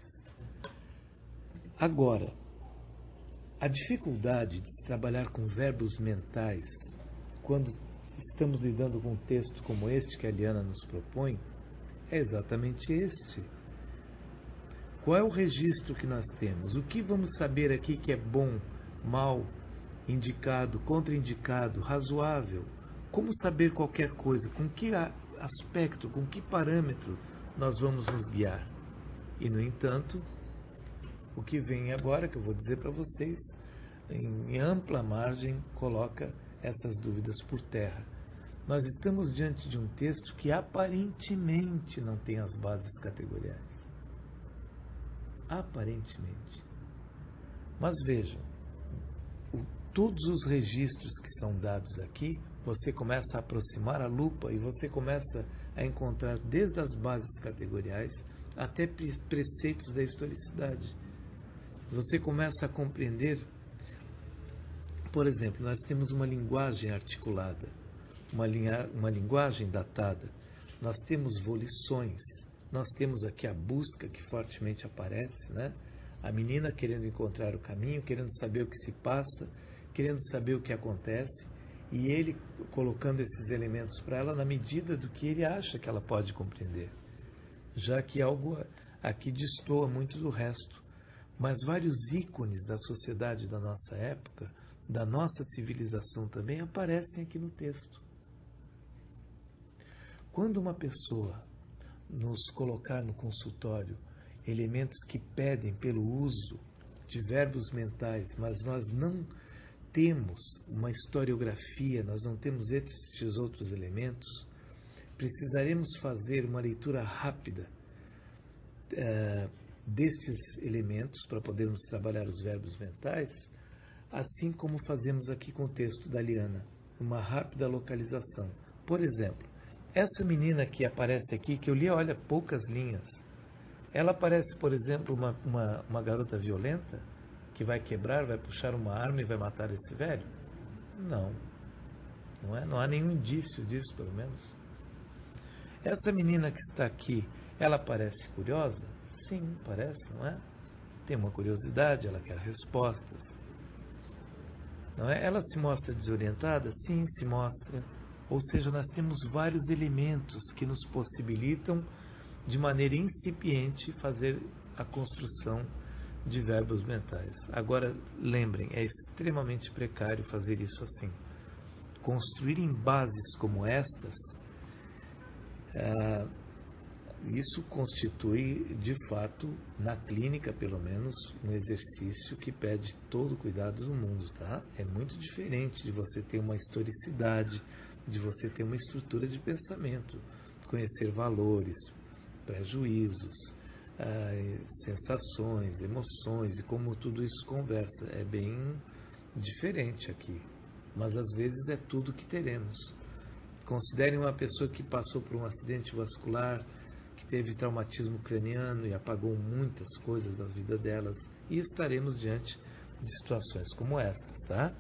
Agora, a dificuldade de se trabalhar com verbos mentais, quando estamos lidando com um texto como este que a Liana nos propõe, é exatamente este. Qual é o registro que nós temos? O que vamos saber aqui que é bom, mal, indicado, contraindicado, razoável? Como saber qualquer coisa? Com que aspecto, com que parâmetro nós vamos nos guiar. E, no entanto, o que vem agora, que eu vou dizer para vocês, em ampla margem, coloca essas dúvidas por terra. Nós estamos diante de um texto que aparentemente não tem as bases categoriais. Aparentemente. Mas vejam, o, todos os registros que são dados aqui, você começa a aproximar a lupa e você começa a encontrar desde as bases categoriais até preceitos da historicidade. Você começa a compreender, por exemplo, nós temos uma linguagem articulada, uma, linha, uma linguagem datada, nós temos volições, nós temos aqui a busca que fortemente aparece, né? A menina querendo encontrar o caminho, querendo saber o que se passa, querendo saber o que acontece, e ele colocando esses elementos para ela na medida do que ele acha que ela pode compreender, já que algo aqui destoa muito do resto. Mas vários ícones da sociedade da nossa época, da nossa civilização também, aparecem aqui no texto. Quando uma pessoa nos colocar no consultório elementos que pedem pelo uso de verbos mentais, mas nós não temos uma historiografia, nós não temos estes outros elementos, precisaremos fazer uma leitura rápida uh, destes elementos para podermos trabalhar os verbos mentais, assim como fazemos aqui com o texto da Liana, uma rápida localização. Por exemplo, essa menina que aparece aqui, que eu li, olha, poucas linhas, ela parece, por exemplo, uma, uma, uma garota violenta que vai quebrar, vai puxar uma arma e vai matar esse velho? Não. Não é? Não há nenhum indício disso, pelo menos. Essa menina que está aqui, ela parece curiosa? Sim, parece, não é? Tem uma curiosidade, ela quer respostas. Não é? Ela se mostra desorientada? Sim, se mostra. Ou seja, nós temos vários elementos que nos possibilitam, de maneira incipiente, fazer a construção de verbos mentais. Agora, lembrem, é extremamente precário fazer isso assim. Construir em bases como estas, ah, isso constitui, de fato, na clínica, pelo menos, um exercício que pede todo o cuidado do mundo, tá? É muito diferente de você ter uma historicidade, de você ter uma estrutura de pensamento, conhecer valores, prejuízos, ah, sensações, emoções e como tudo isso conversa. É bem diferente aqui, mas às vezes é tudo que teremos. Considerem uma pessoa que passou por um acidente vascular, que teve traumatismo craniano e apagou muitas coisas da vida delas, e estaremos diante de situações como estas, tá?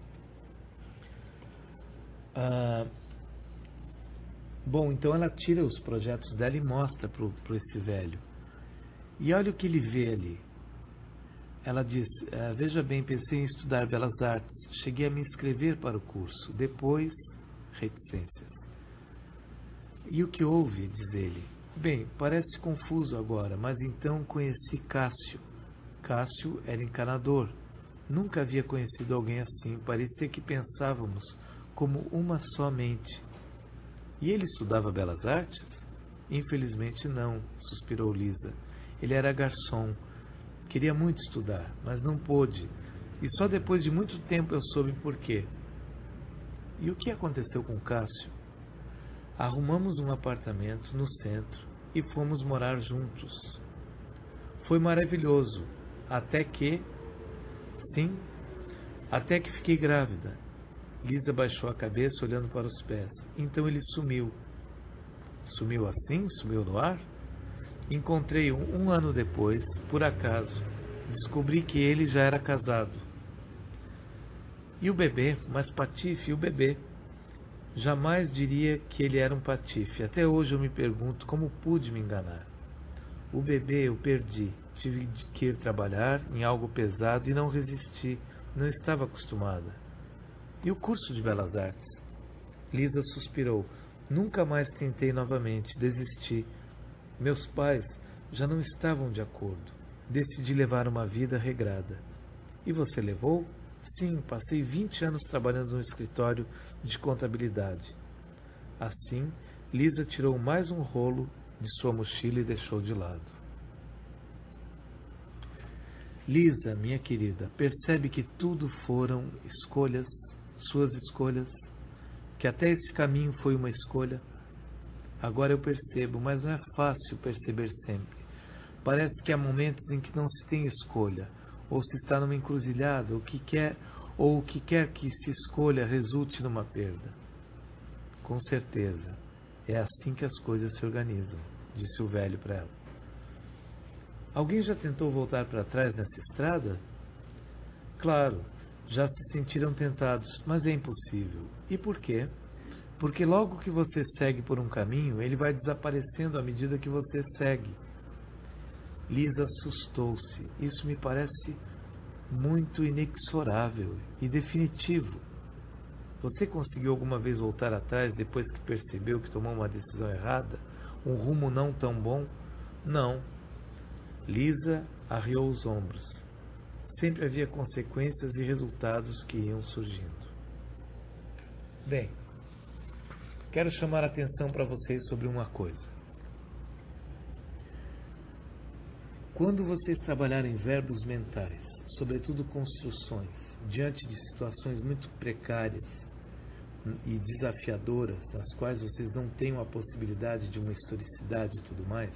Ah, bom, então ela tira os projetos dela e mostra para esse velho. E olha o que ele vê ali. Ela diz, ah, veja bem, pensei em estudar belas artes, cheguei a me inscrever para o curso, depois, reticências. E o que houve, diz ele? Bem, parece confuso agora, mas então conheci Cássio. Cássio era encanador. Nunca havia conhecido alguém assim, parecia que pensávamos como uma só mente. E ele estudava belas artes? Infelizmente não, suspirou Lisa. Ele era garçom. Queria muito estudar, mas não pôde. E só depois de muito tempo eu soube por quê. E o que aconteceu com Cássio? Arrumamos um apartamento no centro e fomos morar juntos. Foi maravilhoso, até que... Sim, até que fiquei grávida. Lisa baixou a cabeça olhando para os pés. Então ele sumiu. Sumiu assim? Sumiu no ar? Encontrei-o um ano depois, por acaso. Descobri que ele já era casado. E o bebê? Mas Patife, e o bebê? Jamais diria que ele era um patife. Até hoje eu me pergunto como pude me enganar. O bebê eu perdi. Tive que ir trabalhar em algo pesado e não resisti. Não estava acostumada. E o curso de belas artes? Lisa suspirou. Nunca mais tentei novamente. Desisti. Meus pais já não estavam de acordo. Decidi levar uma vida regrada. E você levou? Sim, passei vinte anos trabalhando no escritório de contabilidade. Assim, Lisa tirou mais um rolo de sua mochila e deixou de lado. Lisa, minha querida, percebe que tudo foram escolhas, suas escolhas, que até esse caminho foi uma escolha? Agora eu percebo, mas não é fácil perceber sempre. Parece que há momentos em que não se tem escolha, ou se está numa encruzilhada, ou que quer, ou o que quer que se escolha resulte numa perda. Com certeza, é assim que as coisas se organizam, disse o velho para ela. Alguém já tentou voltar para trás nessa estrada? Claro, já se sentiram tentados, mas é impossível. E por quê? Porque logo que você segue por um caminho, ele vai desaparecendo à medida que você segue. Lisa assustou-se. Isso me parece muito inexorável e definitivo. Você conseguiu alguma vez voltar atrás depois que percebeu que tomou uma decisão errada? Um rumo não tão bom? Não. Lisa arriou os ombros. Sempre havia consequências e resultados que iam surgindo. Bem, quero chamar a atenção para vocês sobre uma coisa. Quando vocês trabalharem verbos mentais, sobretudo construções, diante de situações muito precárias e desafiadoras, nas quais vocês não têm a possibilidade de uma historicidade e tudo mais,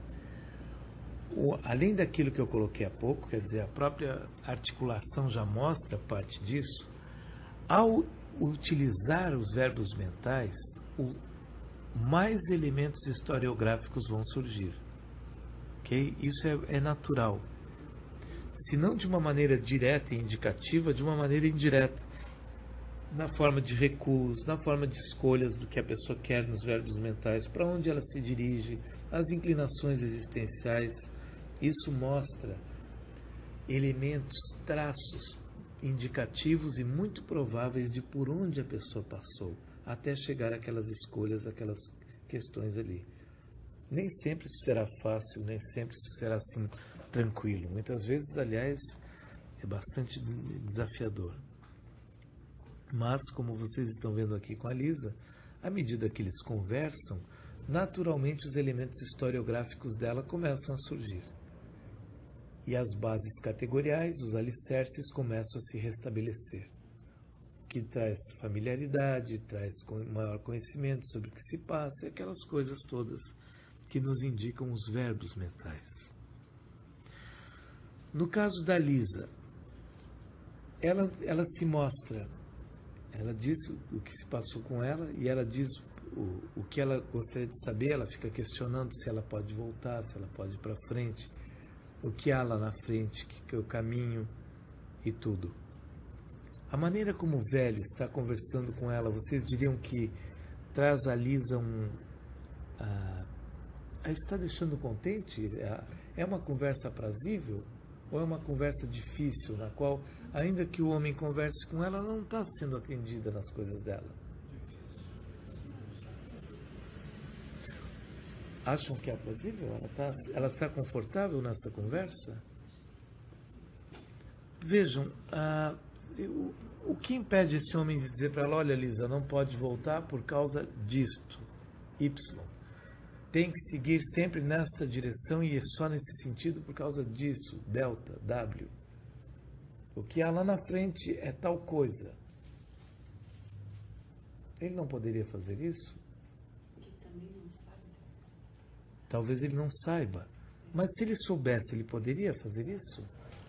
O, além daquilo que eu coloquei há pouco, quer dizer, a própria articulação já mostra parte disso, ao utilizar os verbos mentais, o, mais elementos historiográficos vão surgir. Okay? Isso é, é natural. Se não de uma maneira direta e indicativa, de uma maneira indireta, na forma de recuos, na forma de escolhas do que a pessoa quer nos verbos mentais, para onde ela se dirige, as inclinações existenciais. Isso mostra elementos, traços indicativos e muito prováveis de por onde a pessoa passou, até chegar àquelas escolhas, aquelas questões ali. Nem sempre isso será fácil, nem sempre isso será assim tranquilo. Muitas vezes, aliás, é bastante desafiador. Mas, como vocês estão vendo aqui com a Lisa, à medida que eles conversam, naturalmente os elementos historiográficos dela começam a surgir. E as bases categoriais, os alicerces, começam a se restabelecer. Que traz familiaridade, traz maior conhecimento sobre o que se passa, e aquelas coisas todas que nos indicam os verbos mentais. No caso da Lisa, ela, ela se mostra, ela diz o que se passou com ela e ela diz o, o que ela gostaria de saber, ela fica questionando se ela pode voltar, se ela pode ir para frente, o que há lá na frente, que é o caminho e tudo. A maneira como o velho está conversando com ela, vocês diriam que traz a Lisa um... Ah, está deixando contente? É uma conversa aprazível? Ou é uma conversa difícil, na qual, ainda que o homem converse com ela, não está sendo atendida nas coisas dela? Acham que é aprazível? Ela está, ela está confortável nessa conversa? Vejam, ah, eu, o que impede esse homem de dizer para ela, olha Lisa, não pode voltar por causa disto, Y. Tem que seguir sempre nessa direção e é só nesse sentido por causa disso, delta, W. O que há lá na frente é tal coisa. Ele não poderia fazer isso? Ele também não sabe. Talvez ele não saiba. Mas se ele soubesse, ele poderia fazer isso?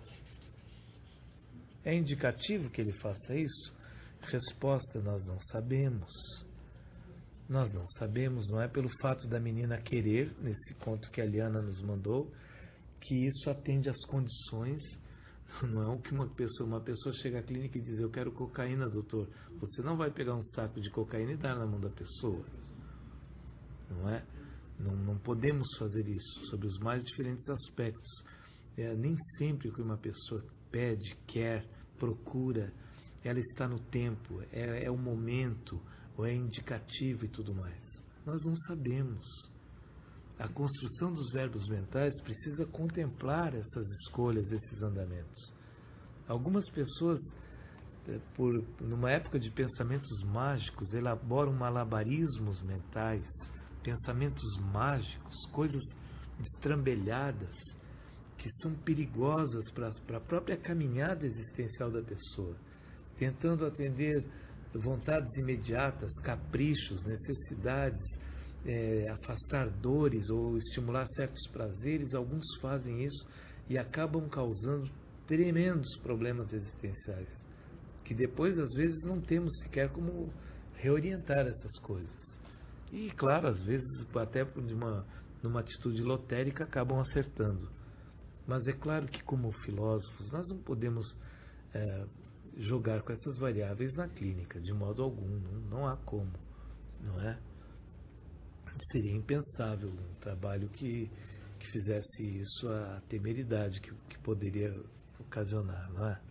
É indicativo que ele faça isso? Resposta, nós não sabemos. Nós não sabemos, não é pelo fato da menina querer, nesse conto que a Liana nos mandou, que isso atende às condições. Não é o que uma pessoa, uma pessoa chega à clínica e diz, eu quero cocaína, doutor. Você não vai pegar um saco de cocaína e dar na mão da pessoa. Não é? Não, não podemos fazer isso, sobre os mais diferentes aspectos. É, nem sempre o que uma pessoa pede, quer, procura, ela está no tempo, é, é o momento, ou é indicativo e tudo mais. Nós não sabemos. A construção dos verbos mentais precisa contemplar essas escolhas, esses andamentos. Algumas pessoas, por, numa época de pensamentos mágicos, elaboram malabarismos mentais pensamentos mágicos, coisas destrambelhadas que são perigosas para a própria caminhada existencial da pessoa, tentando atender vontades imediatas, caprichos, necessidades, é, afastar dores ou estimular certos prazeres. Alguns fazem isso e acabam causando tremendos problemas existenciais, que depois às vezes não temos sequer como reorientar essas coisas. E claro, às vezes até por uma, numa atitude lotérica acabam acertando. Mas é claro que como filósofos nós não podemos é, jogar com essas variáveis na clínica, de modo algum, não, não há como, não é? Seria impensável um trabalho que, que fizesse isso, a temeridade que, que poderia ocasionar, não é?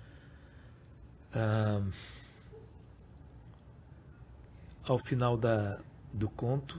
Ah, ao final da, do conto,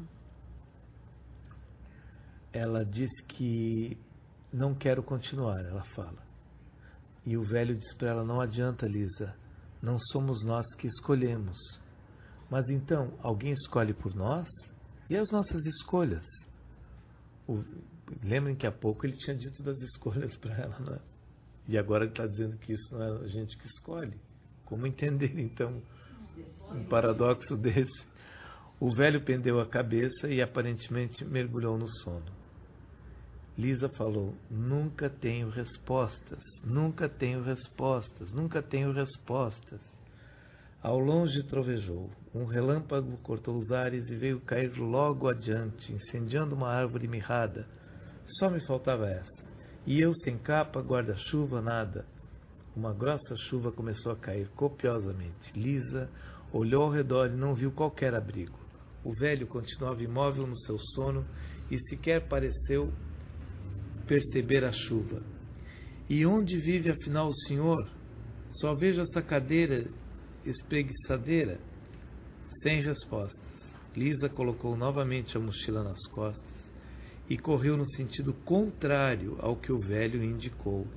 ela diz que não quero continuar, ela fala. E o velho diz para ela, não adianta, Lisa, não somos nós que escolhemos. Mas então, alguém escolhe por nós? E as nossas escolhas? O, lembrem que há pouco ele tinha dito das escolhas para ela, né? E agora ele está dizendo que isso não é a gente que escolhe. Como entender, então, um paradoxo desse? O velho pendeu a cabeça e aparentemente mergulhou no sono. Lisa falou, nunca tenho respostas, nunca tenho respostas, nunca tenho respostas. Ao longe trovejou, um relâmpago cortou os ares e veio cair logo adiante, incendiando uma árvore mirrada. Só me faltava essa. E eu sem capa, guarda-chuva, nada. Uma grossa chuva começou a cair copiosamente. Lisa olhou ao redor e não viu qualquer abrigo. O velho continuava imóvel no seu sono e sequer pareceu perceber a chuva. E onde vive afinal o senhor? Só vejo essa cadeira espreguiçadeira. Sem respostas. Lisa colocou novamente a mochila nas costas e correu no sentido contrário ao que o velho indicou.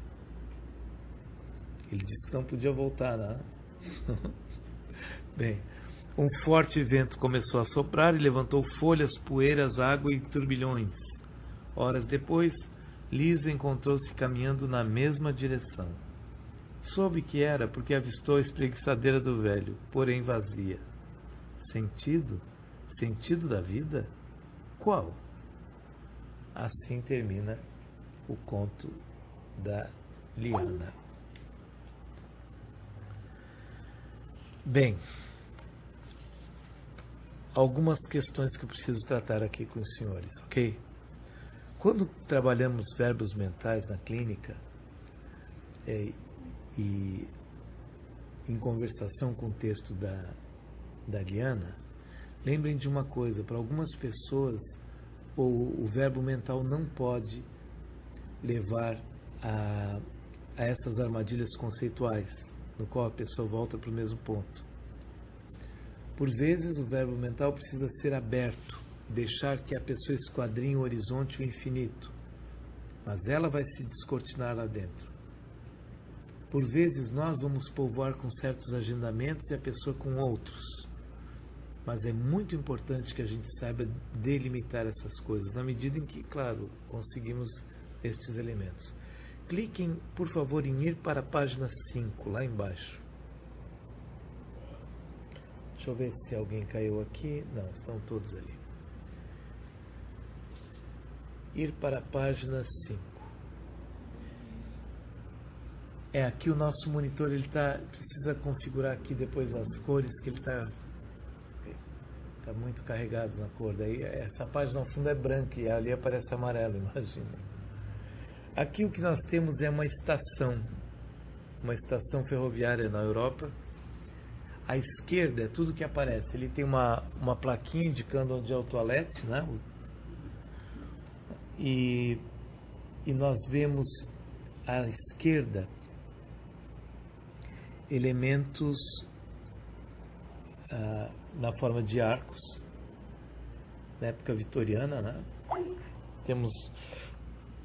Ele disse que não podia voltar, né? Bem, um forte vento começou a soprar e levantou folhas, poeiras, água e turbilhões. Horas depois, Lisa encontrou-se caminhando na mesma direção. Soube que era porque avistou a espreguiçadeira do velho, porém vazia. Sentido? Sentido da vida? Qual? Assim termina o conto da Liana. Bem, algumas questões que eu preciso tratar aqui com os senhores, ok? Quando trabalhamos verbos mentais na clínica, é, e em conversação com o texto da, da Liana, lembrem de uma coisa, para algumas pessoas o, o verbo mental não pode levar a, a essas armadilhas conceituais, no qual a pessoa volta para o mesmo ponto. Por vezes o verbo mental precisa ser aberto, deixar que a pessoa esquadrinhe o horizonte e o infinito, mas ela vai se descortinar lá dentro. Por vezes nós vamos povoar com certos agendamentos e a pessoa com outros, mas é muito importante que a gente saiba delimitar essas coisas, na medida em que, claro, conseguimos estes elementos. Cliquem, por favor, em ir para a página cinco, lá embaixo. Deixa eu ver se alguém caiu aqui. Não, estão todos ali. Ir para a página cinco. É, aqui o nosso monitor, ele tá, precisa configurar aqui depois as cores, que ele está tá muito carregado na cor. Daí essa página ao fundo é branca e ali aparece amarelo, imagina. Aqui o que nós temos é uma estação, uma estação ferroviária na Europa. À esquerda é tudo que aparece. Ele tem uma, uma plaquinha indicando onde é o toalete, né? E, e nós vemos à esquerda elementos ah, na forma de arcos, na época vitoriana, né? Temos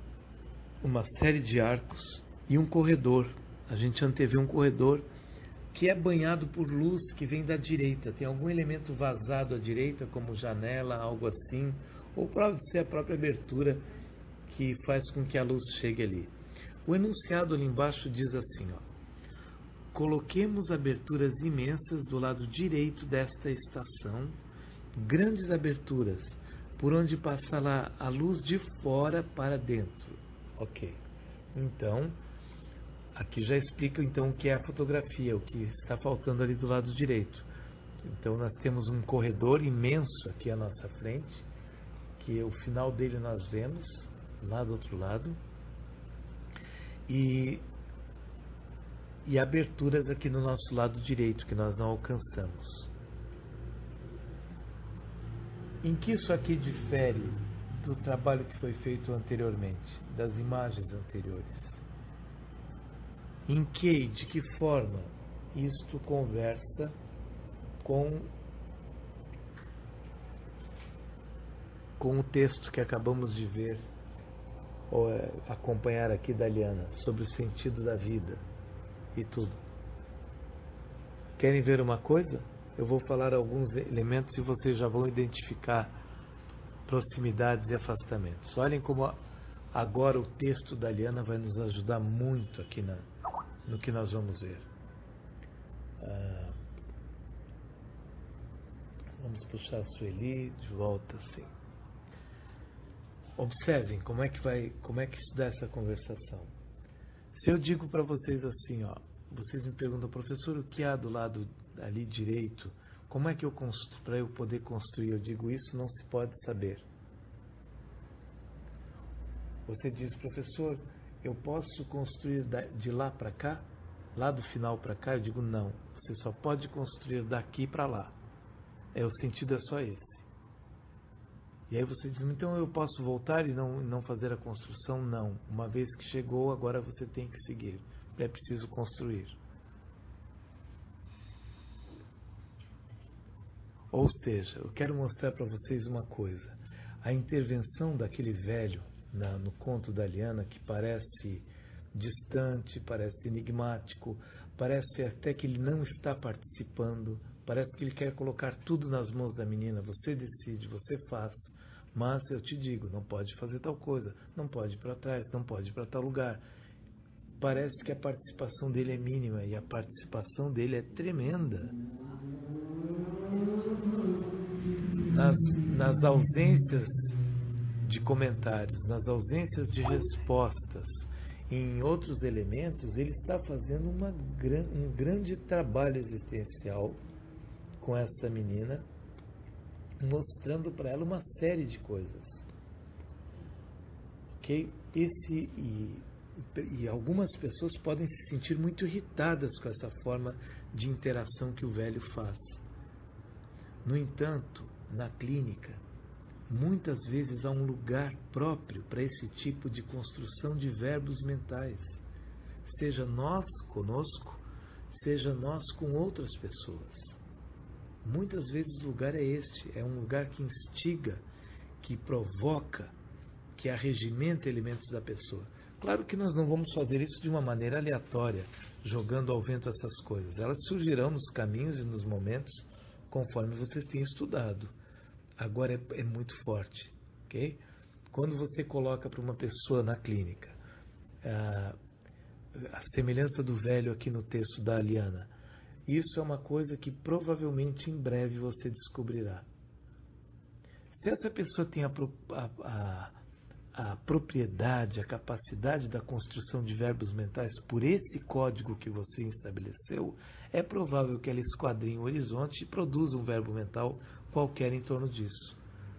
uma série de arcos e um corredor. A gente antevê um corredor que é banhado por luz que vem da direita. Tem algum elemento vazado à direita, como janela, algo assim, ou pode ser a própria abertura que faz com que a luz chegue ali. O enunciado ali embaixo diz assim, ó: coloquemos aberturas imensas do lado direito desta estação, grandes aberturas, por onde passa lá a luz de fora para dentro. Ok. Então, aqui já explica então o que é a fotografia, o que está faltando ali do lado direito. Então nós temos um corredor imenso aqui à nossa frente, que o final dele nós vemos lá do outro lado, e, e aberturas aqui no nosso lado direito que nós não alcançamos. Em que isso aqui difere do trabalho que foi feito anteriormente, das imagens anteriores? Em que e de que forma isto conversa com, com o texto que acabamos de ver, ou é, acompanhar aqui da Liana, sobre o sentido da vida e tudo? Querem ver uma coisa? Eu vou falar alguns elementos e vocês já vão identificar proximidades e afastamentos. Olhem como agora o texto da Liana vai nos ajudar muito aqui na, no que nós vamos ver. Ah, vamos puxar a Sueli de volta assim. Observem como é que vai, como é que se dá essa conversação. Se eu digo para vocês assim, ó, vocês me perguntam, professor, o que há do lado ali direito? Como é que eu construo, para eu poder construir? Eu digo, isso não se pode saber. Você diz, professor, eu posso construir de lá para cá? Lá do final para cá? Eu digo, não. Você só pode construir daqui para lá. É, o sentido é só esse. E aí você diz, então eu posso voltar e não, não fazer a construção? Não. Uma vez que chegou, agora você tem que seguir. É preciso construir. Ou seja, eu quero mostrar para vocês uma coisa. A intervenção daquele velho na, no conto da Liana, que parece distante, parece enigmático, parece até que ele não está participando, parece que ele quer colocar tudo nas mãos da menina. Você decide, você faz. Mas eu te digo, não pode fazer tal coisa, não pode ir para trás, não pode ir para tal lugar. Parece que a participação dele é mínima e a participação dele é tremenda. Nas, nas ausências de comentários, nas ausências de respostas, em outros elementos, ele está fazendo uma, um grande trabalho existencial com essa menina, mostrando para ela uma série de coisas. Ok? Esse, e, e algumas pessoas podem se sentir muito irritadas com essa forma de interação que o velho faz. No entanto, na clínica, muitas vezes há um lugar próprio para esse tipo de construção de verbos mentais. Seja nós conosco, seja nós com outras pessoas. Muitas vezes o lugar é este, é um lugar que instiga, que provoca, que arregimenta elementos da pessoa. Claro que nós não vamos fazer isso de uma maneira aleatória, jogando ao vento essas coisas. Elas surgirão nos caminhos e nos momentos conforme vocês têm estudado. Agora é, é muito forte, ok? Quando você coloca para uma pessoa na clínica, a, a semelhança do velho aqui no texto da Liana, isso é uma coisa que provavelmente em breve você descobrirá. Se essa pessoa tem a, a, a, a propriedade, a capacidade da construção de verbos mentais por esse código que você estabeleceu, é provável que ela esquadrinhe o horizonte e produza um verbo mental qualquer em torno disso.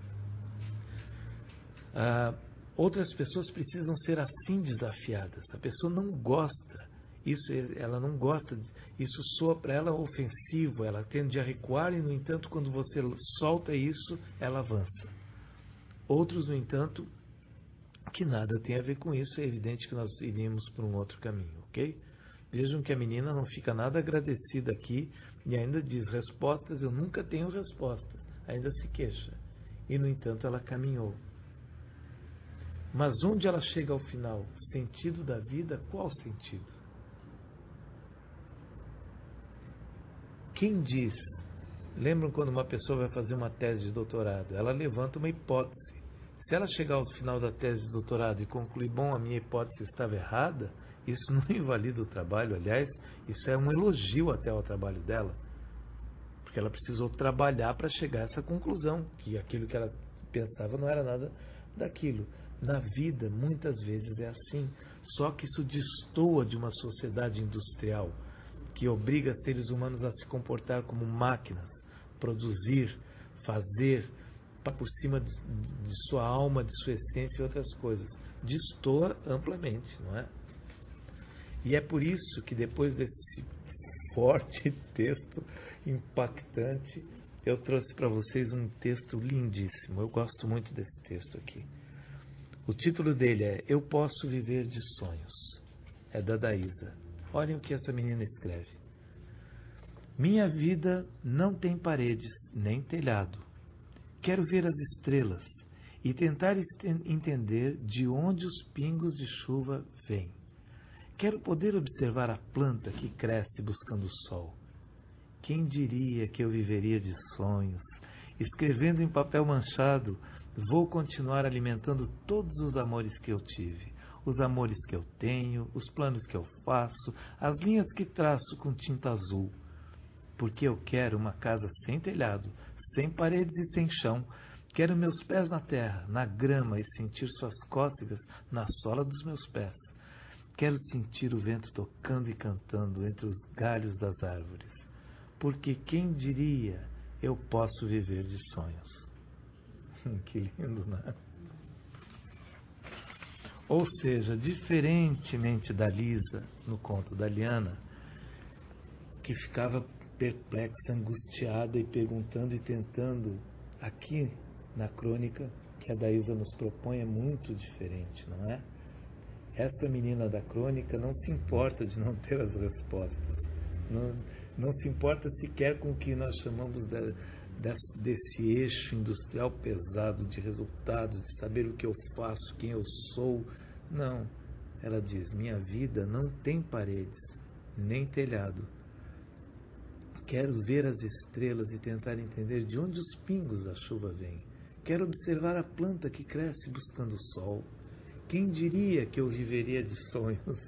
Ah, outras pessoas precisam ser assim desafiadas. A pessoa não gosta, isso, ela não gosta, isso soa para ela ofensivo, ela tende a recuar e, no entanto, quando você solta isso, ela avança. Outros, no entanto, que nada tem a ver com isso, é evidente que nós iríamos por um outro caminho, ok? Vejam que a menina não fica nada agradecida aqui e ainda diz, respostas, eu nunca tenho respostas, ainda se queixa. E, no entanto, ela caminhou. Mas onde ela chega ao final? Sentido da vida? Qual sentido? Quem diz? Lembram quando uma pessoa vai fazer uma tese de doutorado? Ela levanta uma hipótese. Se ela chegar ao final da tese de doutorado e concluir, bom, a minha hipótese estava errada, isso não invalida o trabalho, aliás, isso é um elogio até ao trabalho dela. Porque ela precisou trabalhar para chegar a essa conclusão, que aquilo que ela pensava não era nada daquilo. Na vida, muitas vezes é assim, só que isso destoa de uma sociedade industrial, que obriga seres humanos a se comportar como máquinas, produzir, fazer, por cima de, de sua alma, de sua essência e outras coisas. Destoa amplamente, não é? E é por isso que depois desse forte texto, impactante, eu trouxe para vocês um texto lindíssimo. Eu gosto muito desse texto aqui. O título dele é Eu Posso Viver de Sonhos. É da Daísa. Olhem o que essa menina escreve. Minha vida não tem paredes nem telhado. Quero ver as estrelas e tentar entender de onde os pingos de chuva vêm. Quero poder observar a planta que cresce buscando o sol. Quem diria que eu viveria de sonhos? Escrevendo em papel manchado, vou continuar alimentando todos os amores que eu tive, os amores que eu tenho, os planos que eu faço, as linhas que traço com tinta azul. Porque eu quero uma casa sem telhado, sem paredes e sem chão. Quero meus pés na terra, na grama e sentir suas cócegas na sola dos meus pés. Quero sentir o vento tocando e cantando entre os galhos das árvores. Porque quem diria, eu posso viver de sonhos. Que lindo, não é? Ou seja, diferentemente da Lisa, no conto da Liana, que ficava perplexa, angustiada e perguntando e tentando, aqui na crônica que a Daísa nos propõe é muito diferente, não é? Essa menina da crônica não se importa de não ter as respostas, não, não se importa sequer com o que nós chamamos de, de, desse eixo industrial pesado de resultados, de saber o que eu faço, quem eu sou. Não, ela diz, minha vida não tem paredes, nem telhado. Quero ver as estrelas e tentar entender de onde os pingos da chuva vêm. Quero observar a planta que cresce buscando o sol. Quem diria que eu viveria de sonhos?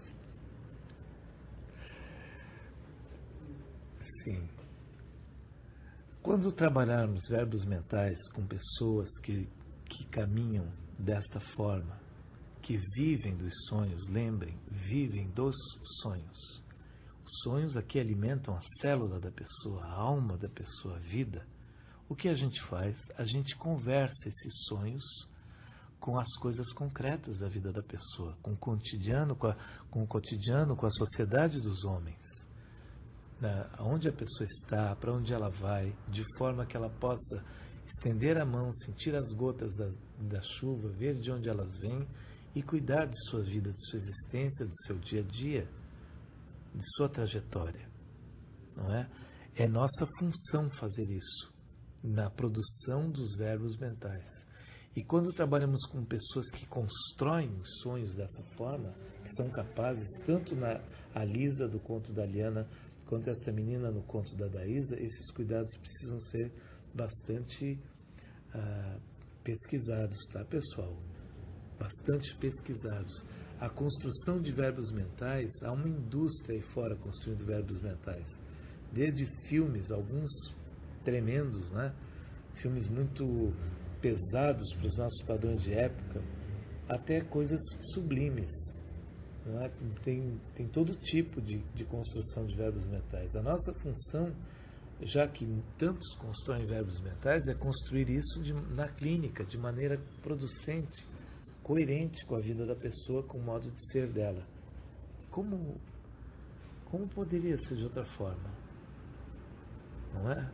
Sim. Quando trabalharmos verbos mentais com pessoas que, que caminham desta forma, que vivem dos sonhos, lembrem, vivem dos sonhos. Os sonhos aqui alimentam a célula da pessoa, a alma da pessoa, a vida. O que a gente faz? A gente conversa esses sonhos com as coisas concretas da vida da pessoa, com o cotidiano, com, a, com o cotidiano, com a sociedade dos homens. Né? Onde a pessoa está, para onde ela vai, de forma que ela possa estender a mão, sentir as gotas da, da chuva, ver de onde elas vêm e cuidar de sua vida, de sua existência, do seu dia a dia, de sua trajetória. Não é? É nossa função fazer isso, na produção dos verbos mentais. E quando trabalhamos com pessoas que constroem os sonhos dessa forma, que são capazes, tanto na a Lisa do conto da Liana, quanto essa menina no conto da Daísa, esses cuidados precisam ser bastante ah, pesquisados, tá, pessoal? Bastante pesquisados. A construção de verbos mentais, há uma indústria aí fora construindo verbos mentais. Desde filmes, alguns tremendos, né? Filmes muito pesados para os nossos padrões de época, até coisas sublimes. Não é? tem, tem todo tipo de, de construção de verbos mentais. A nossa função, já que tantos constroem verbos mentais, é construir isso de, na clínica, de maneira producente, coerente com a vida da pessoa, com o modo de ser dela. Como, como poderia ser de outra forma? Não é?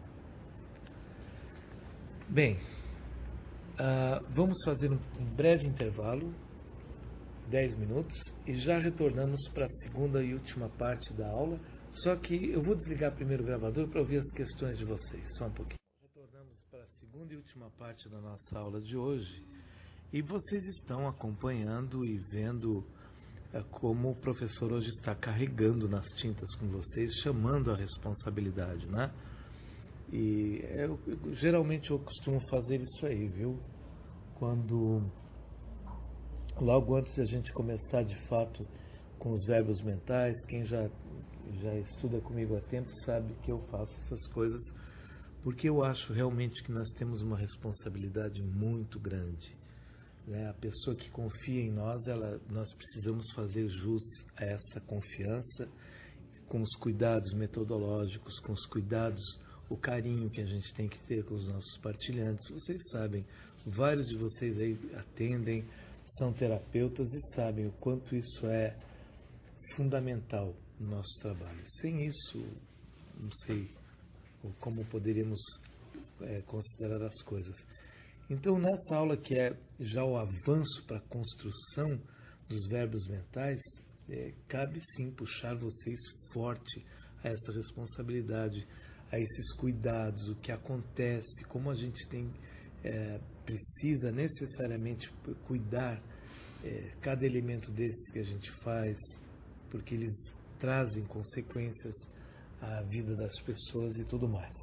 Bem, uh, vamos fazer um, um breve intervalo, dez minutos, e já retornamos para a segunda e última parte da aula. Só que eu vou desligar primeiro o gravador para ouvir as questões de vocês, só um pouquinho. Retornamos para a segunda e última parte da nossa aula de hoje, e vocês estão acompanhando e vendo é, como o professor hoje está carregando nas tintas com vocês, chamando a responsabilidade, né? E eu, eu, geralmente eu costumo fazer isso aí, viu? Quando, logo antes de a gente começar de fato com os verbos mentais, quem já, já estuda comigo há tempo sabe que eu faço essas coisas, porque eu acho realmente que nós temos uma responsabilidade muito grande. Né? A pessoa que confia em nós, ela, nós precisamos fazer jus a essa confiança, com os cuidados metodológicos, com os cuidados, o carinho que a gente tem que ter com os nossos partilhantes. Vocês sabem, vários de vocês aí atendem, são terapeutas e sabem o quanto isso é fundamental no nosso trabalho. Sem isso, não sei como poderíamos é, considerar as coisas. Então, nessa aula que é já o avanço para a construção dos verbos mentais, é, cabe sim puxar vocês forte a essa responsabilidade, a esses cuidados, o que acontece, como a gente tem, é, precisa necessariamente cuidar é, cada elemento desse que a gente faz, porque eles trazem consequências à vida das pessoas e tudo mais.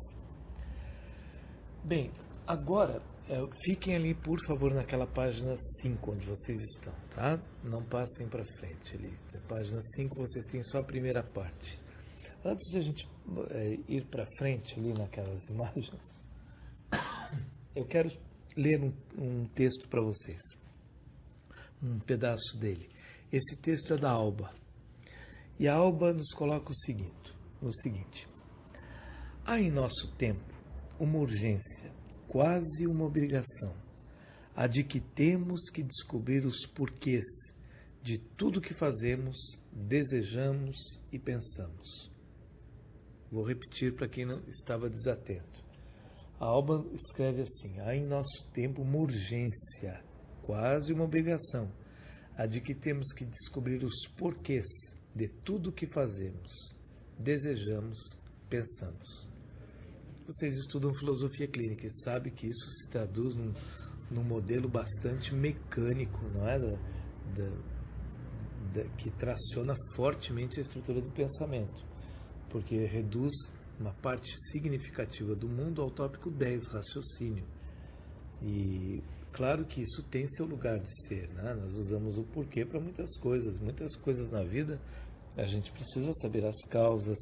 Bem, agora é, fiquem ali, por favor, naquela página cinco onde vocês estão, tá? Não passem para frente ali. Na página cinco vocês têm só a primeira parte. Antes de a gente é, ir para frente ali naquelas imagens, eu quero ler um, um texto para vocês, um pedaço dele. Esse texto é da Alba. E a Alba nos coloca o seguinte, o seguinte: há em nosso tempo uma urgência, quase uma obrigação, a de que temos que descobrir os porquês de tudo que fazemos, desejamos e pensamos. Vou repetir para quem não estava desatento. A Alba escreve assim: há em nosso tempo uma urgência, quase uma obrigação, a de que temos que descobrir os porquês de tudo o que fazemos, desejamos, pensamos. Vocês estudam filosofia clínica e sabem que isso se traduz num, num modelo bastante mecânico, não é? Da, da, da, que traciona fortemente a estrutura do pensamento, porque reduz uma parte significativa do mundo ao tópico dez, raciocínio. E claro que isso tem seu lugar de ser, né? Nós usamos o porquê para muitas coisas. Muitas coisas na vida a gente precisa saber as causas,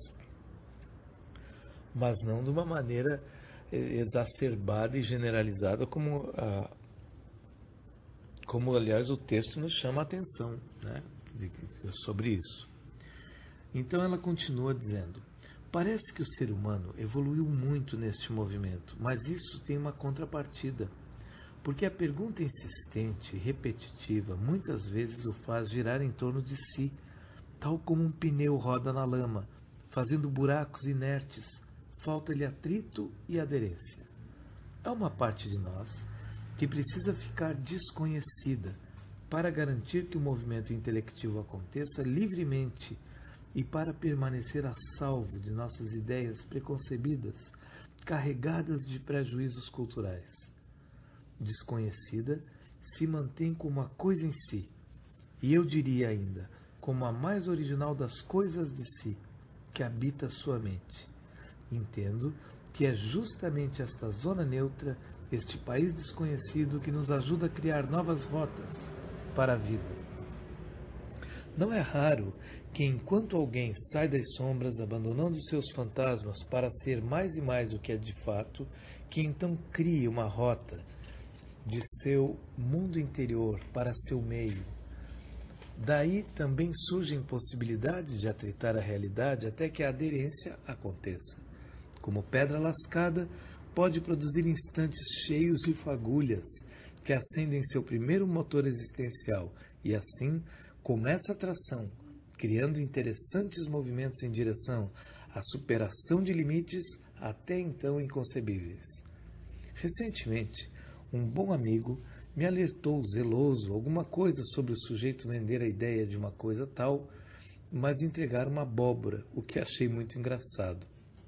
mas não de uma maneira exacerbada e generalizada como, a, como aliás, o texto nos chama a atenção, né? Sobre isso. Então ela continua dizendo: parece que o ser humano evoluiu muito neste movimento, mas isso tem uma contrapartida, porque a pergunta insistente e repetitiva muitas vezes o faz girar em torno de si, tal como um pneu roda na lama, fazendo buracos inertes. Falta-lhe atrito e aderência. Há uma parte de nós que precisa ficar desconhecida para garantir que o movimento intelectivo aconteça livremente e para permanecer a salvo de nossas ideias preconcebidas, carregadas de prejuízos culturais. Desconhecida se mantém como a coisa em si, e eu diria ainda, como a mais original das coisas de si, que habita sua mente. Entendo que é justamente esta zona neutra, este país desconhecido, que nos ajuda a criar novas rotas para a vida. Não é raro que, enquanto alguém sai das sombras, abandonando seus fantasmas para ser mais e mais o que é de fato, que então crie uma rota de seu mundo interior para seu meio. Daí também surgem possibilidades de atritar a realidade até que a aderência aconteça. Como pedra lascada, pode produzir instantes cheios de fagulhas que acendem seu primeiro motor existencial e assim começa a atração, criando interessantes movimentos em direção à superação de limites até então inconcebíveis. Recentemente, um bom amigo me alertou, zeloso, alguma coisa sobre o sujeito vender a ideia de uma coisa tal, mas entregar uma abóbora, o que achei muito engraçado.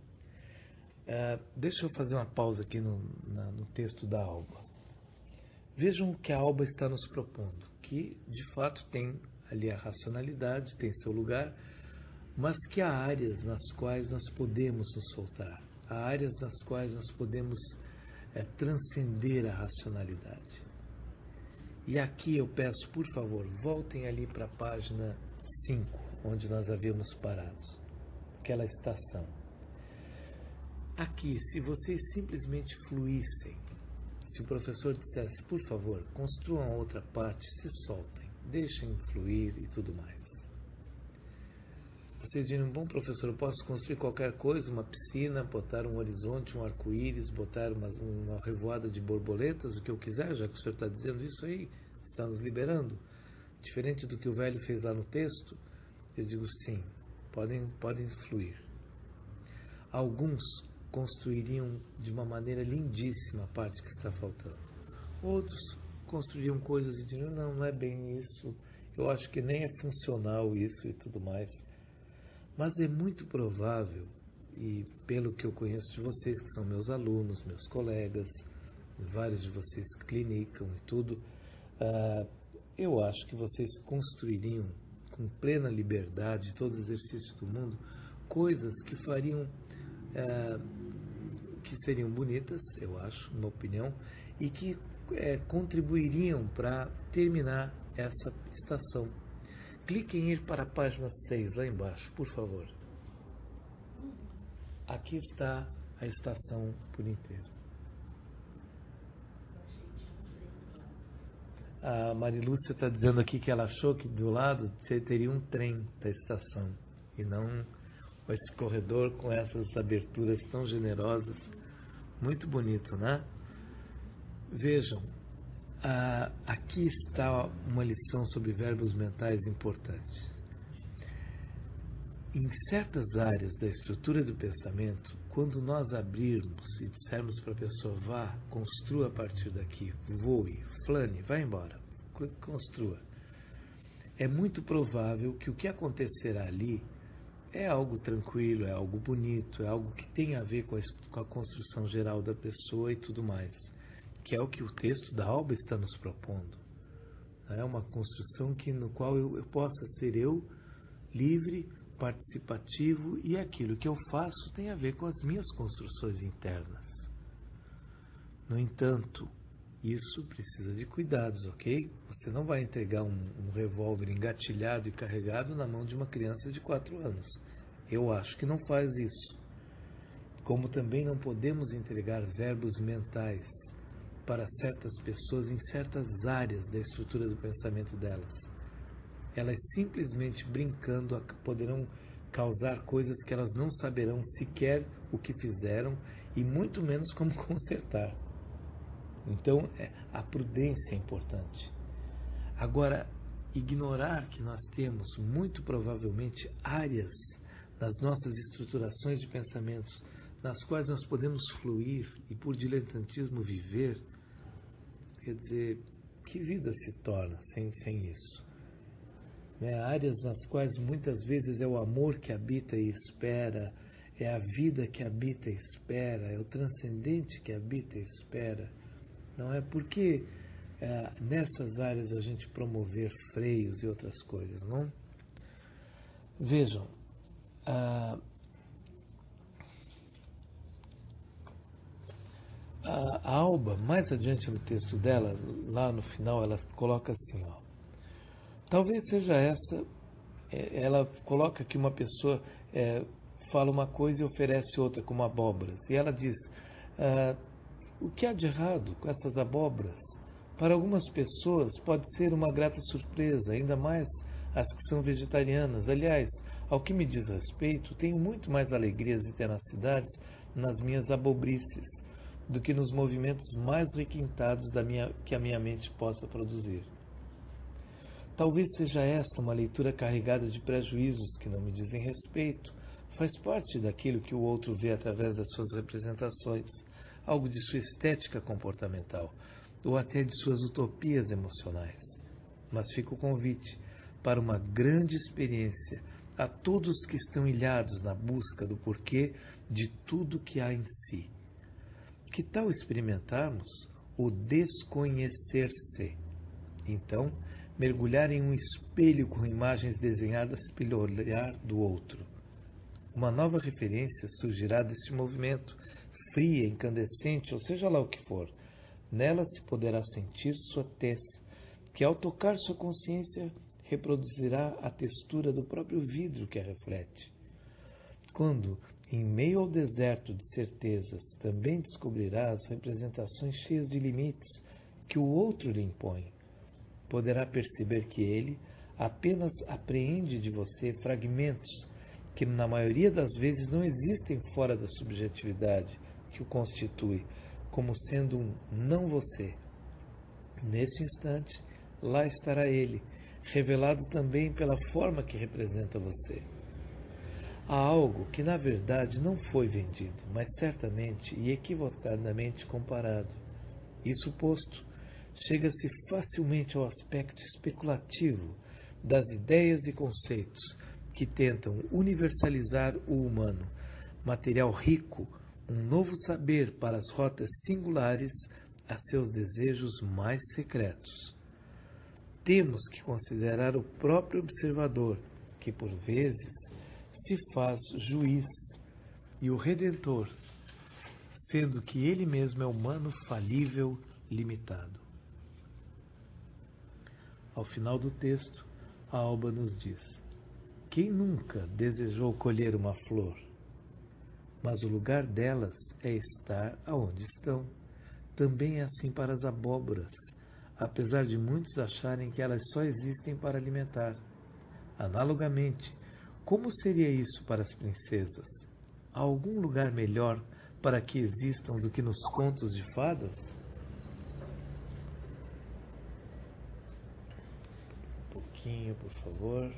Uh, deixa eu fazer uma pausa aqui no, na, no texto da Alba. Vejam o que a Alba está nos propondo, que de fato tem ali a racionalidade tem seu lugar, mas que há áreas nas quais nós podemos nos soltar, há áreas nas quais nós podemos é, transcender a racionalidade. E aqui eu peço, por favor, voltem ali para a página cinco, onde nós havíamos parado, aquela estação. Aqui, se vocês simplesmente fluíssem, se o professor dissesse, por favor, construam outra parte, se soltem, deixem fluir e tudo mais. Vocês diriam, bom professor, eu posso construir qualquer coisa, uma piscina, botar um horizonte, um arco-íris, botar uma, uma revoada de borboletas, o que eu quiser, já que o senhor está dizendo isso aí, está nos liberando. Diferente do que o velho fez lá no texto, eu digo sim, podem, podem fluir. Alguns construiriam de uma maneira lindíssima a parte que está faltando. Outros construiriam coisas e diriam, não, não é bem isso, eu acho que nem é funcional isso e tudo mais. Mas é muito provável, e pelo que eu conheço de vocês, que são meus alunos, meus colegas, vários de vocês clinicam e tudo, uh, eu acho que vocês construiriam com plena liberdade, todo exercício do mundo, coisas que fariam, uh, que seriam bonitas, eu acho, na opinião, e que uh, contribuiriam para terminar essa estação. Clique em ir para a página seis, lá embaixo, por favor. Aqui está a estação por inteiro. A Marilúcia está dizendo aqui que ela achou que do lado teria um trem da estação e não esse corredor com essas aberturas tão generosas. Muito bonito, né? Vejam. Ah, aqui está uma lição sobre verbos mentais importantes. Em certas áreas da estrutura do pensamento, quando nós abrirmos e dissermos para a pessoa, vá, construa a partir daqui, voe, flane, vá embora, construa, é muito provável que o que acontecerá ali é algo tranquilo, é algo bonito, é algo que tem a ver com a, com a construção geral da pessoa e tudo mais. Que é o que o texto da Alba está nos propondo. É uma construção que, no qual eu, eu possa ser eu, livre, participativo, e aquilo que eu faço tem a ver com as minhas construções internas. No entanto, isso precisa de cuidados, ok? Você não vai entregar um, um revólver engatilhado e carregado na mão de uma criança de quatro anos. Eu acho que não faz isso. Como também não podemos entregar verbos mentais para certas pessoas em certas áreas da estrutura do pensamento delas. Elas simplesmente brincando poderão causar coisas que elas não saberão sequer o que fizeram e muito menos como consertar. Então, a prudência é importante. Agora, ignorar que nós temos muito provavelmente áreas nas nossas estruturações de pensamentos nas quais nós podemos fluir e por diletantismo viver, quer dizer, que vida se torna sem, sem isso? Né? Áreas nas quais muitas vezes é o amor que habita e espera, é a vida que habita e espera, é o transcendente que habita e espera. Não é porque é, nessas áreas a gente promover freios e outras coisas, não? Vejam, a A Alba, mais adiante no texto dela, lá no final, ela coloca assim, ó, talvez seja essa, ela coloca que uma pessoa é, fala uma coisa e oferece outra, como abóboras, e ela diz, ah, o que há de errado com essas abóboras? Para algumas pessoas pode ser uma grata surpresa, ainda mais as que são vegetarianas. Aliás, ao que me diz respeito, tenho muito mais alegrias e tenacidades nas minhas abobrices do que nos movimentos mais requintados da minha, que a minha mente possa produzir. Talvez seja esta uma leitura carregada de prejuízos que não me dizem respeito, faz parte daquilo que o outro vê através das suas representações, algo de sua estética comportamental, ou até de suas utopias emocionais. Mas fica o convite para uma grande experiência a todos que estão ilhados na busca do porquê de tudo que há em si. Que tal experimentarmos o desconhecer-se? Então, mergulhar em um espelho com imagens desenhadas pelo olhar do outro. Uma nova referência surgirá desse movimento, fria, incandescente, ou seja lá o que for. Nela se poderá sentir sua tez, que ao tocar sua consciência reproduzirá a textura do próprio vidro que a reflete. Quando, em meio ao deserto de certezas, também descobrirá as representações cheias de limites que o outro lhe impõe, poderá perceber que ele apenas apreende de você fragmentos que, na maioria das vezes, não existem fora da subjetividade que o constitui, como sendo um não você. Nesse instante, lá estará ele, revelado também pela forma que representa você. Há algo que, na verdade, não foi vendido, mas certamente e equivocadamente comparado. Isso posto, chega-se facilmente ao aspecto especulativo das ideias e conceitos que tentam universalizar o humano, material rico, um novo saber para as rotas singulares a seus desejos mais secretos. Temos que considerar o próprio observador, que por vezes se faz juiz, e o Redentor, sendo que ele mesmo é humano, falível, limitado. Ao final do texto, a Alba nos diz: quem nunca desejou colher uma flor? Mas o lugar delas é estar aonde estão. Também é assim para as abóboras, apesar de muitos acharem que elas só existem para alimentar. Analogamente, como seria isso para as princesas? Há algum lugar melhor para que existam do que nos contos de fadas? Um pouquinho, por favor.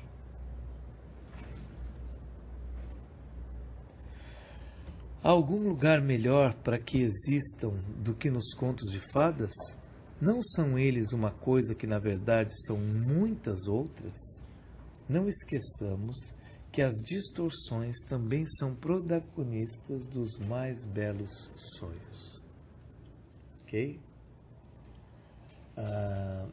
Há algum lugar melhor para que existam do que nos contos de fadas? Não são eles uma coisa que, na verdade, são muitas outras? Não esqueçamos que as distorções também são protagonistas dos mais belos sonhos. Ok? Ah,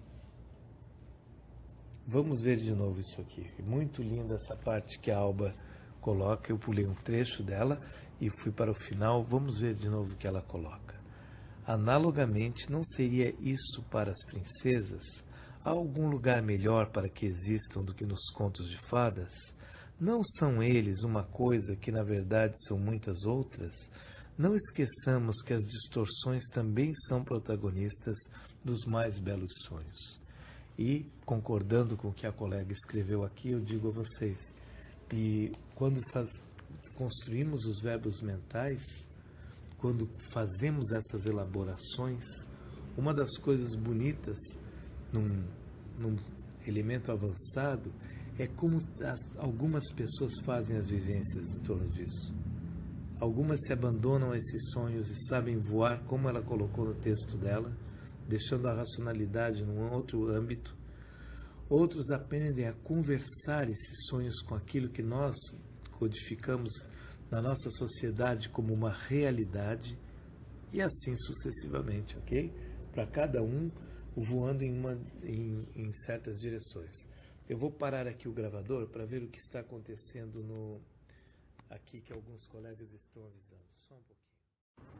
vamos ver de novo isso aqui. Muito linda essa parte que a Alba coloca. Eu pulei um trecho dela e fui para o final. Vamos ver de novo o que ela coloca. Analogamente, não seria isso para as princesas? Há algum lugar melhor para que existam do que nos contos de fadas? Não são eles uma coisa que, na verdade, são muitas outras? Não esqueçamos que as distorções também são protagonistas dos mais belos sonhos. E, concordando com o que a colega escreveu aqui, eu digo a vocês, que quando faz, construímos os verbos mentais, quando fazemos essas elaborações, uma das coisas bonitas num, num elemento avançado é como as, algumas pessoas fazem as vivências em torno disso. Algumas se abandonam a esses sonhos e sabem voar, como ela colocou no texto dela, deixando a racionalidade num outro âmbito. Outros aprendem a conversar esses sonhos com aquilo que nós codificamos na nossa sociedade como uma realidade, e assim sucessivamente, ok? Para cada um voando em, uma, em, em certas direções. Eu vou parar aqui o gravador para ver o que está acontecendo no aqui que alguns colegas estão avisando. Só um pouquinho.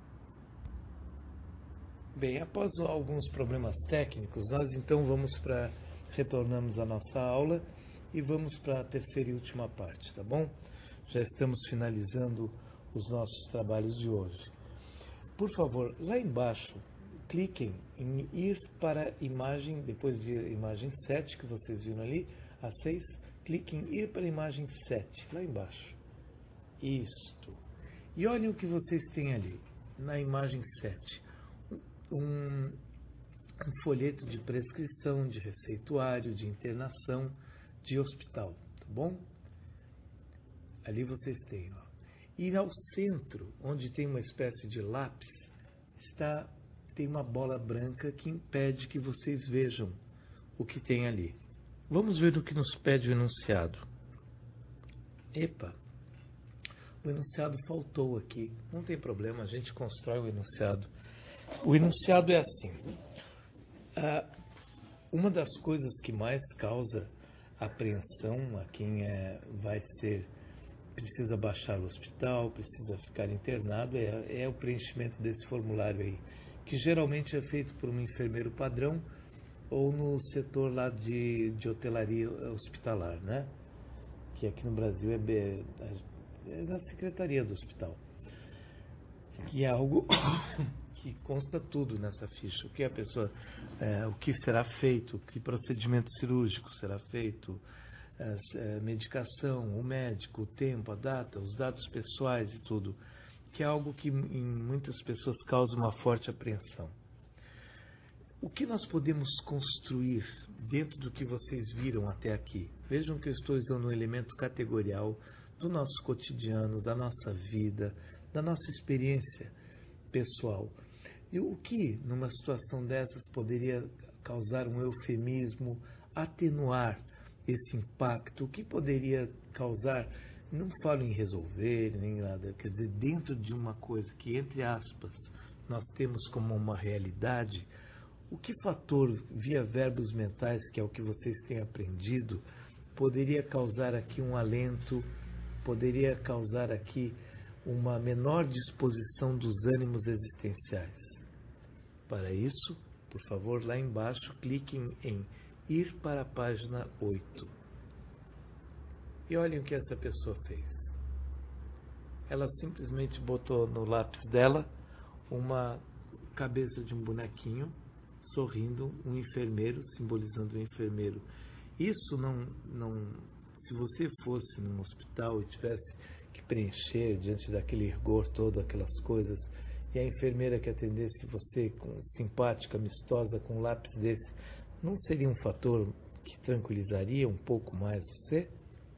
Bem, após alguns problemas técnicos, nós então vamos para retornamos à nossa aula e vamos para a terceira e última parte, tá bom? Já estamos finalizando os nossos trabalhos de hoje. Por favor, lá embaixo, cliquem em ir para a imagem, depois de imagem sete, que vocês viram ali, a seis, cliquem em ir para a imagem sete, lá embaixo. Isto. E olhem o que vocês têm ali, na imagem sete. Um, um folheto de prescrição, de receituário, de internação, de hospital, tá bom? Ali vocês têm, ó. E ao centro, onde tem uma espécie de lápis, está, tem uma bola branca que impede que vocês vejam o que tem ali. Vamos ver o que nos pede o enunciado. Epa, o enunciado faltou aqui. Não tem problema, a gente constrói o enunciado. O enunciado é assim. Ah, uma das coisas que mais causa apreensão a quem é, vai ser, precisa baixar o hospital, precisa ficar internado, é, é o preenchimento desse formulário aí, que geralmente é feito por um enfermeiro padrão ou no setor lá de, de hotelaria hospitalar, né? Que aqui no Brasil é, B, é da Secretaria do Hospital. Que é algo que consta tudo nessa ficha. O que a pessoa, é, o que será feito, que procedimento cirúrgico será feito, a, a medicação, o médico, o tempo, a data, os dados pessoais e tudo. Que é algo que em muitas pessoas causa uma forte apreensão. O que nós podemos construir dentro do que vocês viram até aqui? Vejam que eu estou usando um elemento categorial do nosso cotidiano, da nossa vida, da nossa experiência pessoal. E o que, numa situação dessas, poderia causar um eufemismo, atenuar esse impacto? O que poderia causar, não falo em resolver, nem nada, quer dizer, dentro de uma coisa que, entre aspas, nós temos como uma realidade, o que fator, via verbos mentais, que é o que vocês têm aprendido, poderia causar aqui um alento, poderia causar aqui uma menor disposição dos ânimos existenciais? Para isso, por favor, lá embaixo, cliquem em ir para a página oito. E olhem o que essa pessoa fez. Ela simplesmente botou no lápis dela uma cabeça de um bonequinho, sorrindo, um enfermeiro, simbolizando um enfermeiro. Isso não, não... Se você fosse num hospital e tivesse que preencher diante daquele rigor todo, aquelas coisas, e a enfermeira que atendesse você com simpática, amistosa, com um lápis desse, não seria um fator que tranquilizaria um pouco mais você?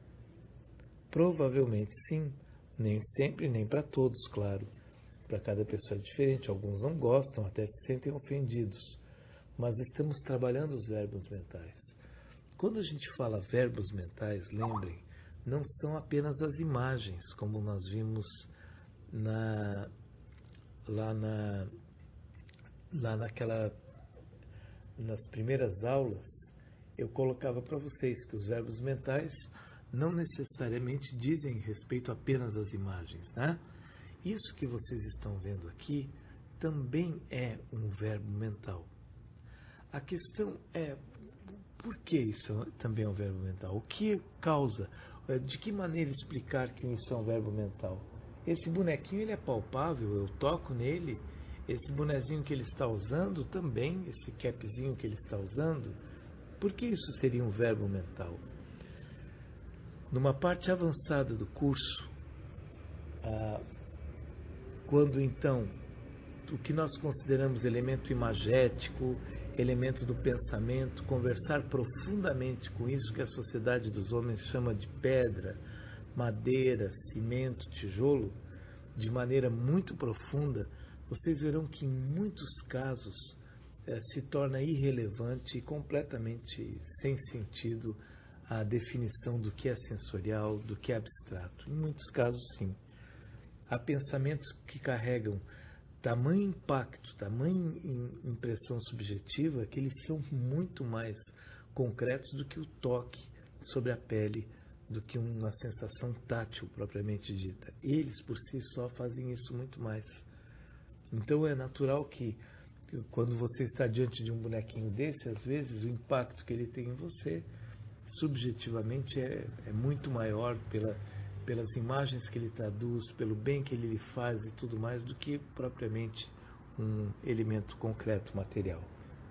Provavelmente sim, nem sempre, nem para todos, claro. Para cada pessoa é diferente, alguns não gostam, até se sentem ofendidos. Mas estamos trabalhando os verbos mentais. Quando a gente fala verbos mentais, lembrem, não são apenas as imagens, como nós vimos na, lá, na, lá naquela, nas primeiras aulas, eu colocava para vocês que os verbos mentais não necessariamente dizem respeito apenas às imagens, né? Isso que vocês estão vendo aqui também é um verbo mental. A questão é, por que isso também é um verbo mental? O que causa? De que maneira explicar que isso é um verbo mental? Esse bonequinho ele é palpável, eu toco nele. Esse bonezinho que ele está usando também, esse capzinho que ele está usando, por que isso seria um verbo mental? Numa parte avançada do curso, ah, quando então o que nós consideramos elemento imagético, elemento do pensamento, conversar profundamente com isso que a sociedade dos homens chama de pedra, madeira, cimento, tijolo, de maneira muito profunda, vocês verão que em muitos casos eh, se torna irrelevante e completamente sem sentido a definição do que é sensorial, do que é abstrato. Em muitos casos, sim. Há pensamentos que carregam tamanho impacto, tamanho impressão subjetiva, que eles são muito mais concretos do que o toque sobre a pele, do que uma sensação tátil propriamente dita. Eles, por si só, fazem isso muito mais. Então é natural que, quando você está diante de um bonequinho desse, às vezes o impacto que ele tem em você, subjetivamente, é, é muito maior pela pelas imagens que ele traduz, pelo bem que ele lhe faz e tudo mais, do que propriamente um elemento concreto, material.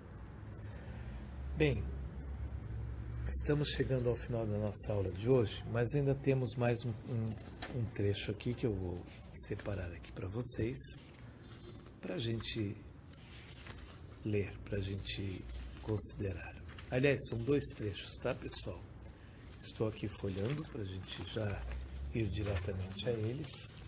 Bem, estamos chegando ao final da nossa aula de hoje, mas ainda temos mais um, um, um trecho aqui que eu vou separar aqui para vocês, para a gente ler, para a gente considerar. Aliás, são dois trechos, tá, pessoal? Estou aqui folhando para a gente já ir diretamente a eles.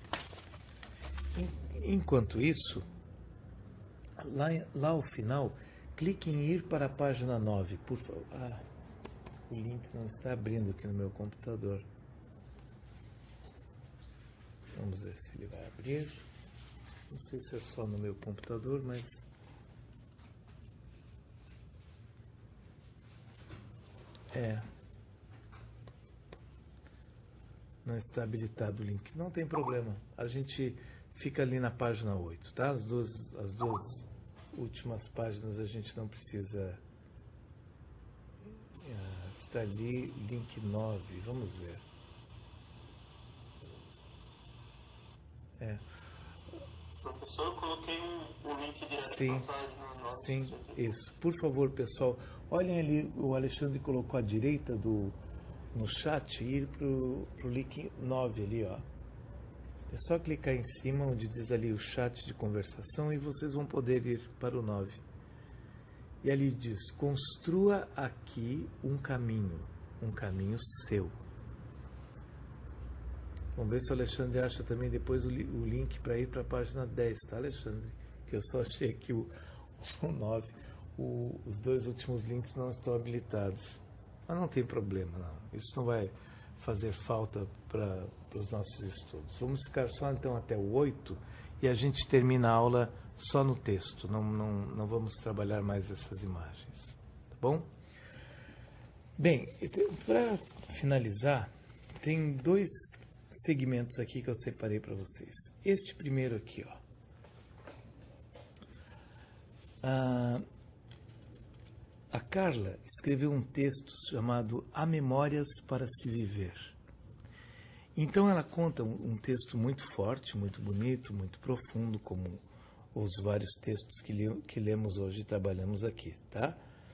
Enquanto isso, lá, lá ao final, clique em ir para a página nove, por favor. Ah, o link não está abrindo aqui no meu computador. Vamos ver se ele vai abrir. Não sei se é só no meu computador, mas É. Não está habilitado o link. Não tem problema. A gente fica ali na página oito, tá? As duas, as duas últimas páginas a gente não precisa. É, está ali, link nove. Vamos ver. É. Professor, eu coloquei um, um link direto Sim, para a página nove. sim, isso. Por favor, pessoal, olhem ali, o Alexandre colocou à direita do, no chat e ir para o link nove ali, ó. É só clicar em cima onde diz ali o chat de conversação e vocês vão poder ir para o nove. E ali diz, construa aqui um caminho, um caminho seu. Vamos ver se o Alexandre acha também depois o, li o link para ir para a página dez, tá, Alexandre? Que eu só achei que o, o nove, o, os dois últimos links não estão habilitados. Mas não tem problema, não. Isso não vai fazer falta para os nossos estudos. Vamos ficar só então até o oito e a gente termina a aula só no texto. Não, não, não vamos trabalhar mais essas imagens, tá bom? Bem, para finalizar, tem dois segmentos aqui que eu separei para vocês. Este primeiro aqui, ó. Ah, a Carla escreveu um texto chamado Há Memórias para se Viver. Então ela conta um, um texto muito forte, muito bonito, muito profundo, como os vários textos que, li, que lemos hoje e trabalhamos aqui, tá?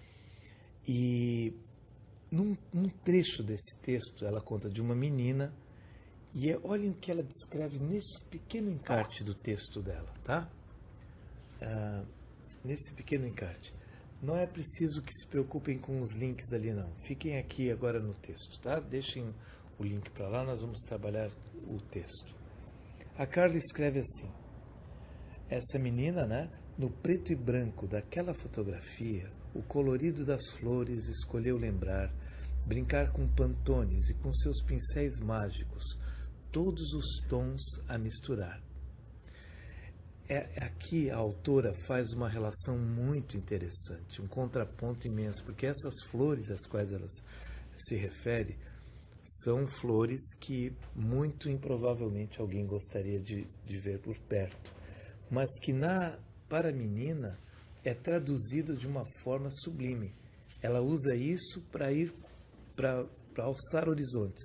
E num, num trecho desse texto ela conta de uma menina. E é, olhem o que ela descreve nesse pequeno encarte do texto dela, tá? Ah, nesse pequeno encarte. Não é preciso que se preocupem com os links ali, não. Fiquem aqui agora no texto, tá? Deixem o link para lá, nós vamos trabalhar o texto. A Carla escreve assim. Essa menina, né? No preto e branco daquela fotografia, o colorido das flores escolheu lembrar, brincar com pantones e com seus pincéis mágicos, todos os tons a misturar. É, aqui a autora faz uma relação muito interessante, um contraponto imenso, porque essas flores às quais ela se refere são flores que muito improvavelmente alguém gostaria de, de ver por perto, mas que na, para a menina é traduzido de uma forma sublime. Ela usa isso para ir para alçar horizontes.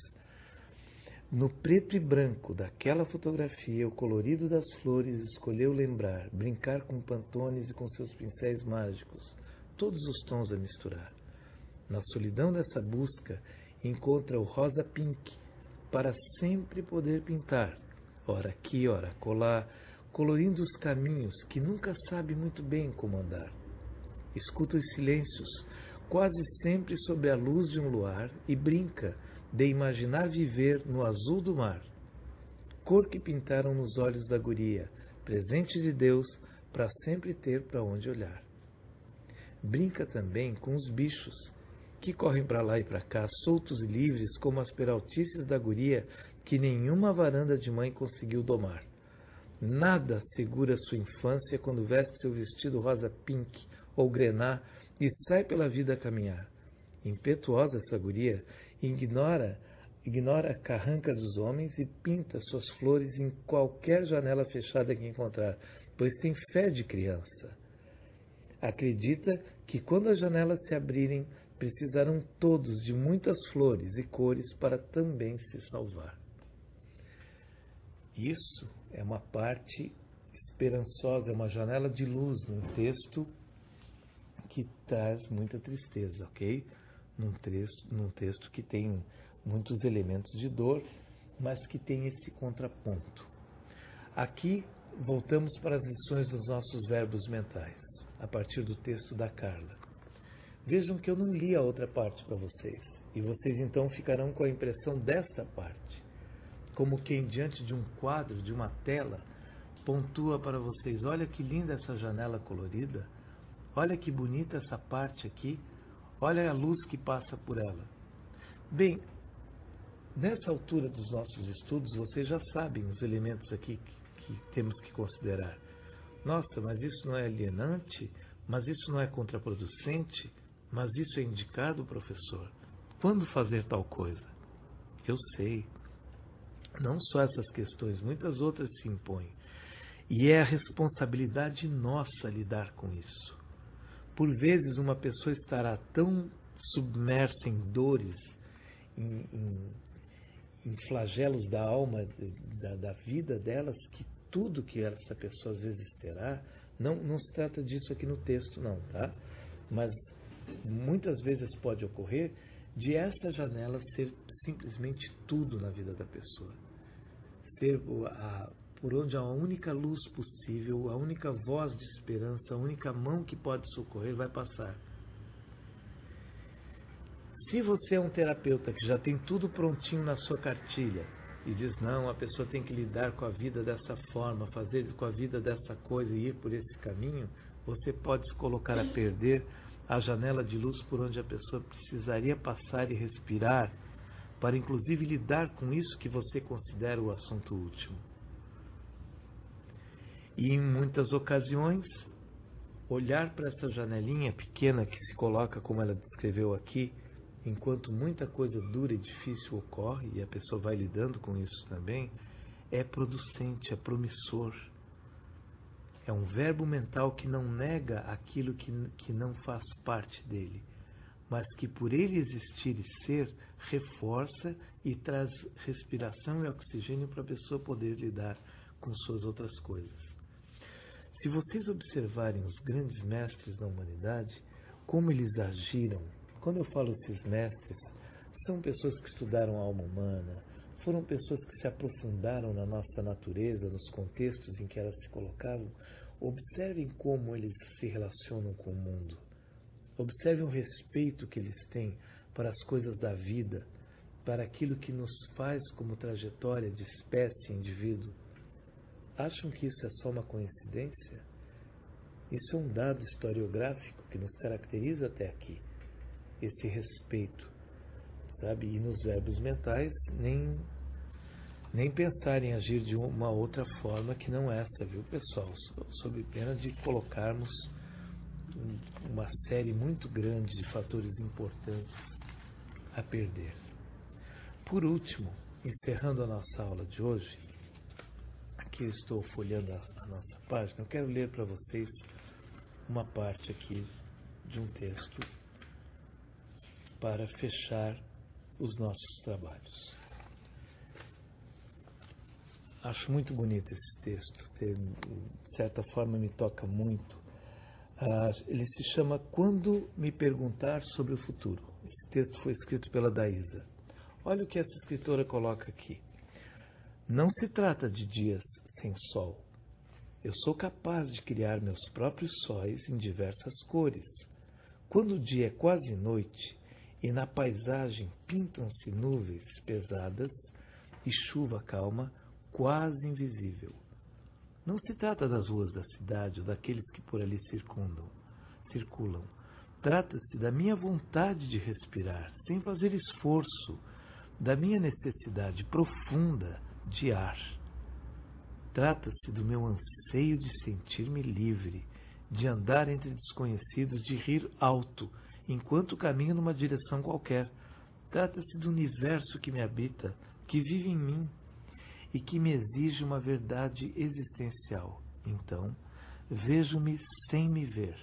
No preto e branco daquela fotografia, o colorido das flores escolheu lembrar, brincar com pantones e com seus pincéis mágicos, todos os tons a misturar. Na solidão dessa busca, encontra o rosa pink, para sempre poder pintar, ora aqui, ora acolá, colorindo os caminhos que nunca sabe muito bem como andar. Escuta os silêncios, quase sempre sob a luz de um luar, e brinca, de imaginar viver no azul do mar. Cor que pintaram nos olhos da guria, presente de Deus, para sempre ter para onde olhar. Brinca também com os bichos, que correm para lá e para cá, soltos e livres como as peraltices da guria, que nenhuma varanda de mãe conseguiu domar. Nada segura sua infância quando veste seu vestido rosa pink ou grená e sai pela vida a caminhar. Impetuosa essa guria, ignora, ignora a carranca dos homens e pinta suas flores em qualquer janela fechada que encontrar, pois tem fé de criança. Acredita que quando as janelas se abrirem, precisarão todos de muitas flores e cores para também se salvar. Isso é uma parte esperançosa, é uma janela de luz num texto que traz muita tristeza, ok? Num texto, num texto que tem muitos elementos de dor, mas que tem esse contraponto. Aqui voltamos para as lições dos nossos verbos mentais, a partir do texto da Carla. Vejam que eu não li a outra parte para vocês, e vocês então ficarão com a impressão desta parte, como quem diante de um quadro, de uma tela, pontua para vocês, olha que linda essa janela colorida, olha que bonita essa parte aqui, olha a luz que passa por ela. Bem, nessa altura dos nossos estudos, vocês já sabem os elementos aqui que, que temos que considerar. Nossa, mas isso não é alienante? Mas isso não é contraproducente? Mas isso é indicado, professor? Quando fazer tal coisa? Eu sei. Não só essas questões, muitas outras se impõem. E é a responsabilidade nossa lidar com isso. Por vezes uma pessoa estará tão submersa em dores, em, em, em flagelos da alma, da, da vida delas, que tudo que essa pessoa às vezes terá, não, não se trata disso aqui no texto não, tá? Mas muitas vezes pode ocorrer de essa janela ser simplesmente tudo na vida da pessoa. Ser a, por onde a única luz possível, a única voz de esperança, a única mão que pode socorrer vai passar. Se você é um terapeuta que já tem tudo prontinho na sua cartilha e diz, não, a pessoa tem que lidar com a vida dessa forma, fazer com a vida dessa coisa e ir por esse caminho, você pode se colocar a perder a janela de luz por onde a pessoa precisaria passar e respirar para inclusive lidar com isso que você considera o assunto último. E em muitas ocasiões, olhar para essa janelinha pequena que se coloca, como ela descreveu aqui, enquanto muita coisa dura e difícil ocorre, e a pessoa vai lidando com isso também, é producente, é promissor. É um verbo mental que não nega aquilo que, que não faz parte dele, mas que por ele existir e ser, reforça e traz respiração e oxigênio para a pessoa poder lidar com suas outras coisas. Se vocês observarem os grandes mestres da humanidade, como eles agiram, quando eu falo esses mestres, são pessoas que estudaram a alma humana, foram pessoas que se aprofundaram na nossa natureza, nos contextos em que elas se colocavam. Observem como eles se relacionam com o mundo. Observem o respeito que eles têm para as coisas da vida, para aquilo que nos faz como trajetória de espécie, indivíduo. Acham que isso é só uma coincidência? Isso é um dado historiográfico que nos caracteriza até aqui. Esse respeito, sabe? E nos verbos mentais, nem, nem pensar em agir de uma outra forma que não essa, viu, pessoal? Sob pena de colocarmos uma série muito grande de fatores importantes a perder. Por último, encerrando a nossa aula de hoje, aqui eu estou folheando a, a nossa página, eu quero ler para vocês uma parte aqui de um texto para fechar os nossos trabalhos. Acho muito bonito esse texto, de certa forma me toca muito. Ah, ele se chama Quando Me Perguntar sobre o Futuro. Esse texto foi escrito pela Daísa. Olha o que essa escritora coloca aqui. Não se trata de dias sem sol. Eu sou capaz de criar meus próprios sóis em diversas cores. Quando o dia é quase noite e na paisagem pintam-se nuvens pesadas e chuva calma, quase invisível. Não se trata das ruas da cidade ou daqueles que por ali circundam, circulam. Trata-se da minha vontade de respirar, sem fazer esforço, da minha necessidade profunda de ar. Trata-se do meu anseio de sentir-me livre, de andar entre desconhecidos, de rir alto, enquanto caminho numa direção qualquer. Trata-se do universo que me habita, que vive em mim e que me exige uma verdade existencial. Então, vejo-me sem me ver.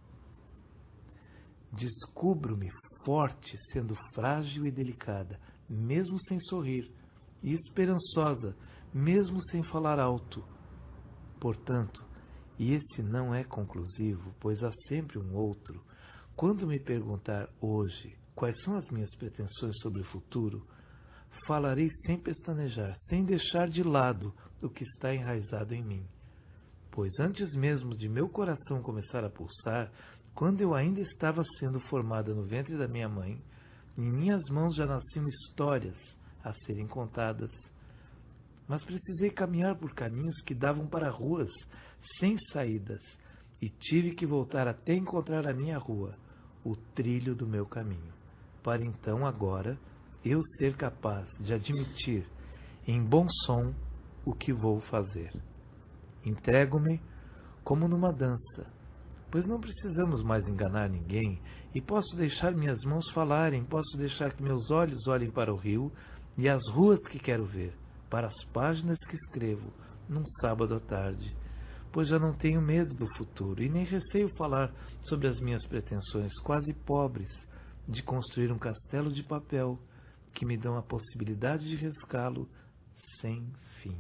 Descubro-me forte, sendo frágil e delicada, mesmo sem sorrir, e esperançosa, mesmo sem falar alto. Portanto, e esse não é conclusivo, pois há sempre um outro, quando me perguntar hoje quais são as minhas pretensões sobre o futuro, falarei sem pestanejar, sem deixar de lado o que está enraizado em mim. Pois antes mesmo de meu coração começar a pulsar, quando eu ainda estava sendo formada no ventre da minha mãe, em minhas mãos já nasciam histórias a serem contadas. Mas precisei caminhar por caminhos que davam para ruas sem saídas, e tive que voltar até encontrar a minha rua, o trilho do meu caminho, para então agora eu ser capaz de admitir em bom som o que vou fazer. Entrego-me como numa dança, pois não precisamos mais enganar ninguém, e posso deixar minhas mãos falarem, posso deixar que meus olhos olhem para o rio e as ruas que quero ver, para as páginas que escrevo, num sábado à tarde, pois já não tenho medo do futuro e nem receio falar sobre as minhas pretensões quase pobres de construir um castelo de papel que me dão a possibilidade de riscá-lo sem fim.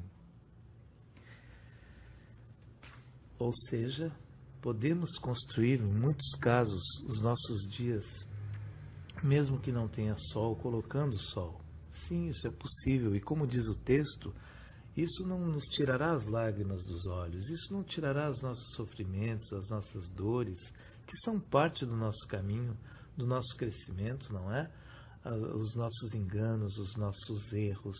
Ou seja, podemos construir, em muitos casos, os nossos dias, mesmo que não tenha sol, colocando sol. Sim, isso é possível, e como diz o texto, isso não nos tirará as lágrimas dos olhos, isso não tirará os nossos sofrimentos, as nossas dores, que são parte do nosso caminho, do nosso crescimento, não é? Os nossos enganos, os nossos erros,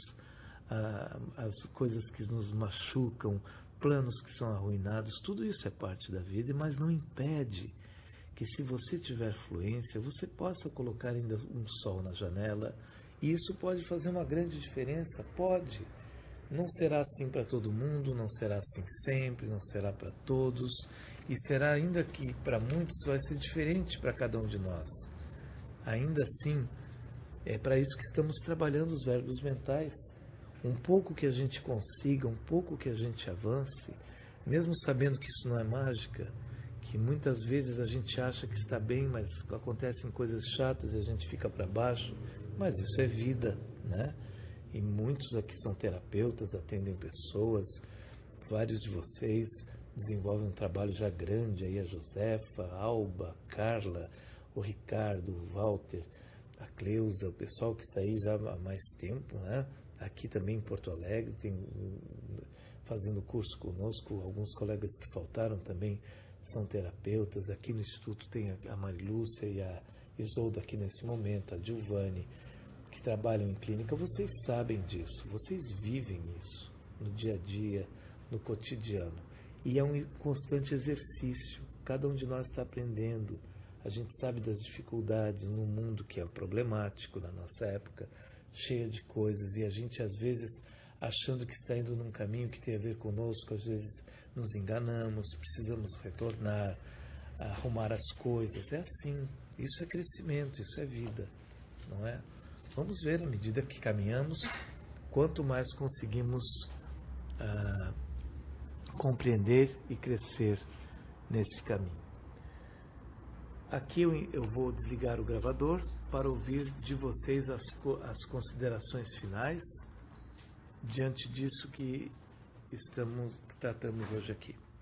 as coisas que nos machucam, planos que são arruinados, tudo isso é parte da vida, mas não impede que, se você tiver fluência, você possa colocar ainda um sol na janela, e isso pode fazer uma grande diferença, pode. Não será assim para todo mundo, não será assim sempre, não será para todos, e será ainda que para muitos vai ser diferente para cada um de nós. Ainda assim, é para isso que estamos trabalhando os verbos mentais. Um pouco que a gente consiga, um pouco que a gente avance, mesmo sabendo que isso não é mágica, que muitas vezes a gente acha que está bem, mas acontecem coisas chatas e a gente fica para baixo, mas isso é vida, né? E muitos aqui são terapeutas, atendem pessoas, vários de vocês desenvolvem um trabalho já grande, aí a Josefa, a Alba, a Carla, o Ricardo, o Walter, a Cleusa, o pessoal que está aí já há mais tempo, né? Aqui também em Porto Alegre, tem, fazendo curso conosco, alguns colegas que faltaram também são terapeutas. Aqui no Instituto tem a Marilúcia e a Isolda aqui nesse momento, a Giovanni, que trabalham em clínica. Vocês sabem disso, vocês vivem isso no dia a dia, no cotidiano. E é um constante exercício, cada um de nós está aprendendo. A gente sabe das dificuldades no mundo que é problemático na nossa época, cheia de coisas, e a gente às vezes, achando que está indo num caminho que tem a ver conosco, às vezes nos enganamos, precisamos retornar, arrumar as coisas. É assim, isso é crescimento, isso é vida, não é? Vamos ver, à medida que caminhamos, quanto mais conseguimos ah, compreender e crescer nesse caminho. Aqui eu, eu vou desligar o gravador para ouvir de vocês as, as considerações finais diante disso que estamos que tratamos hoje aqui.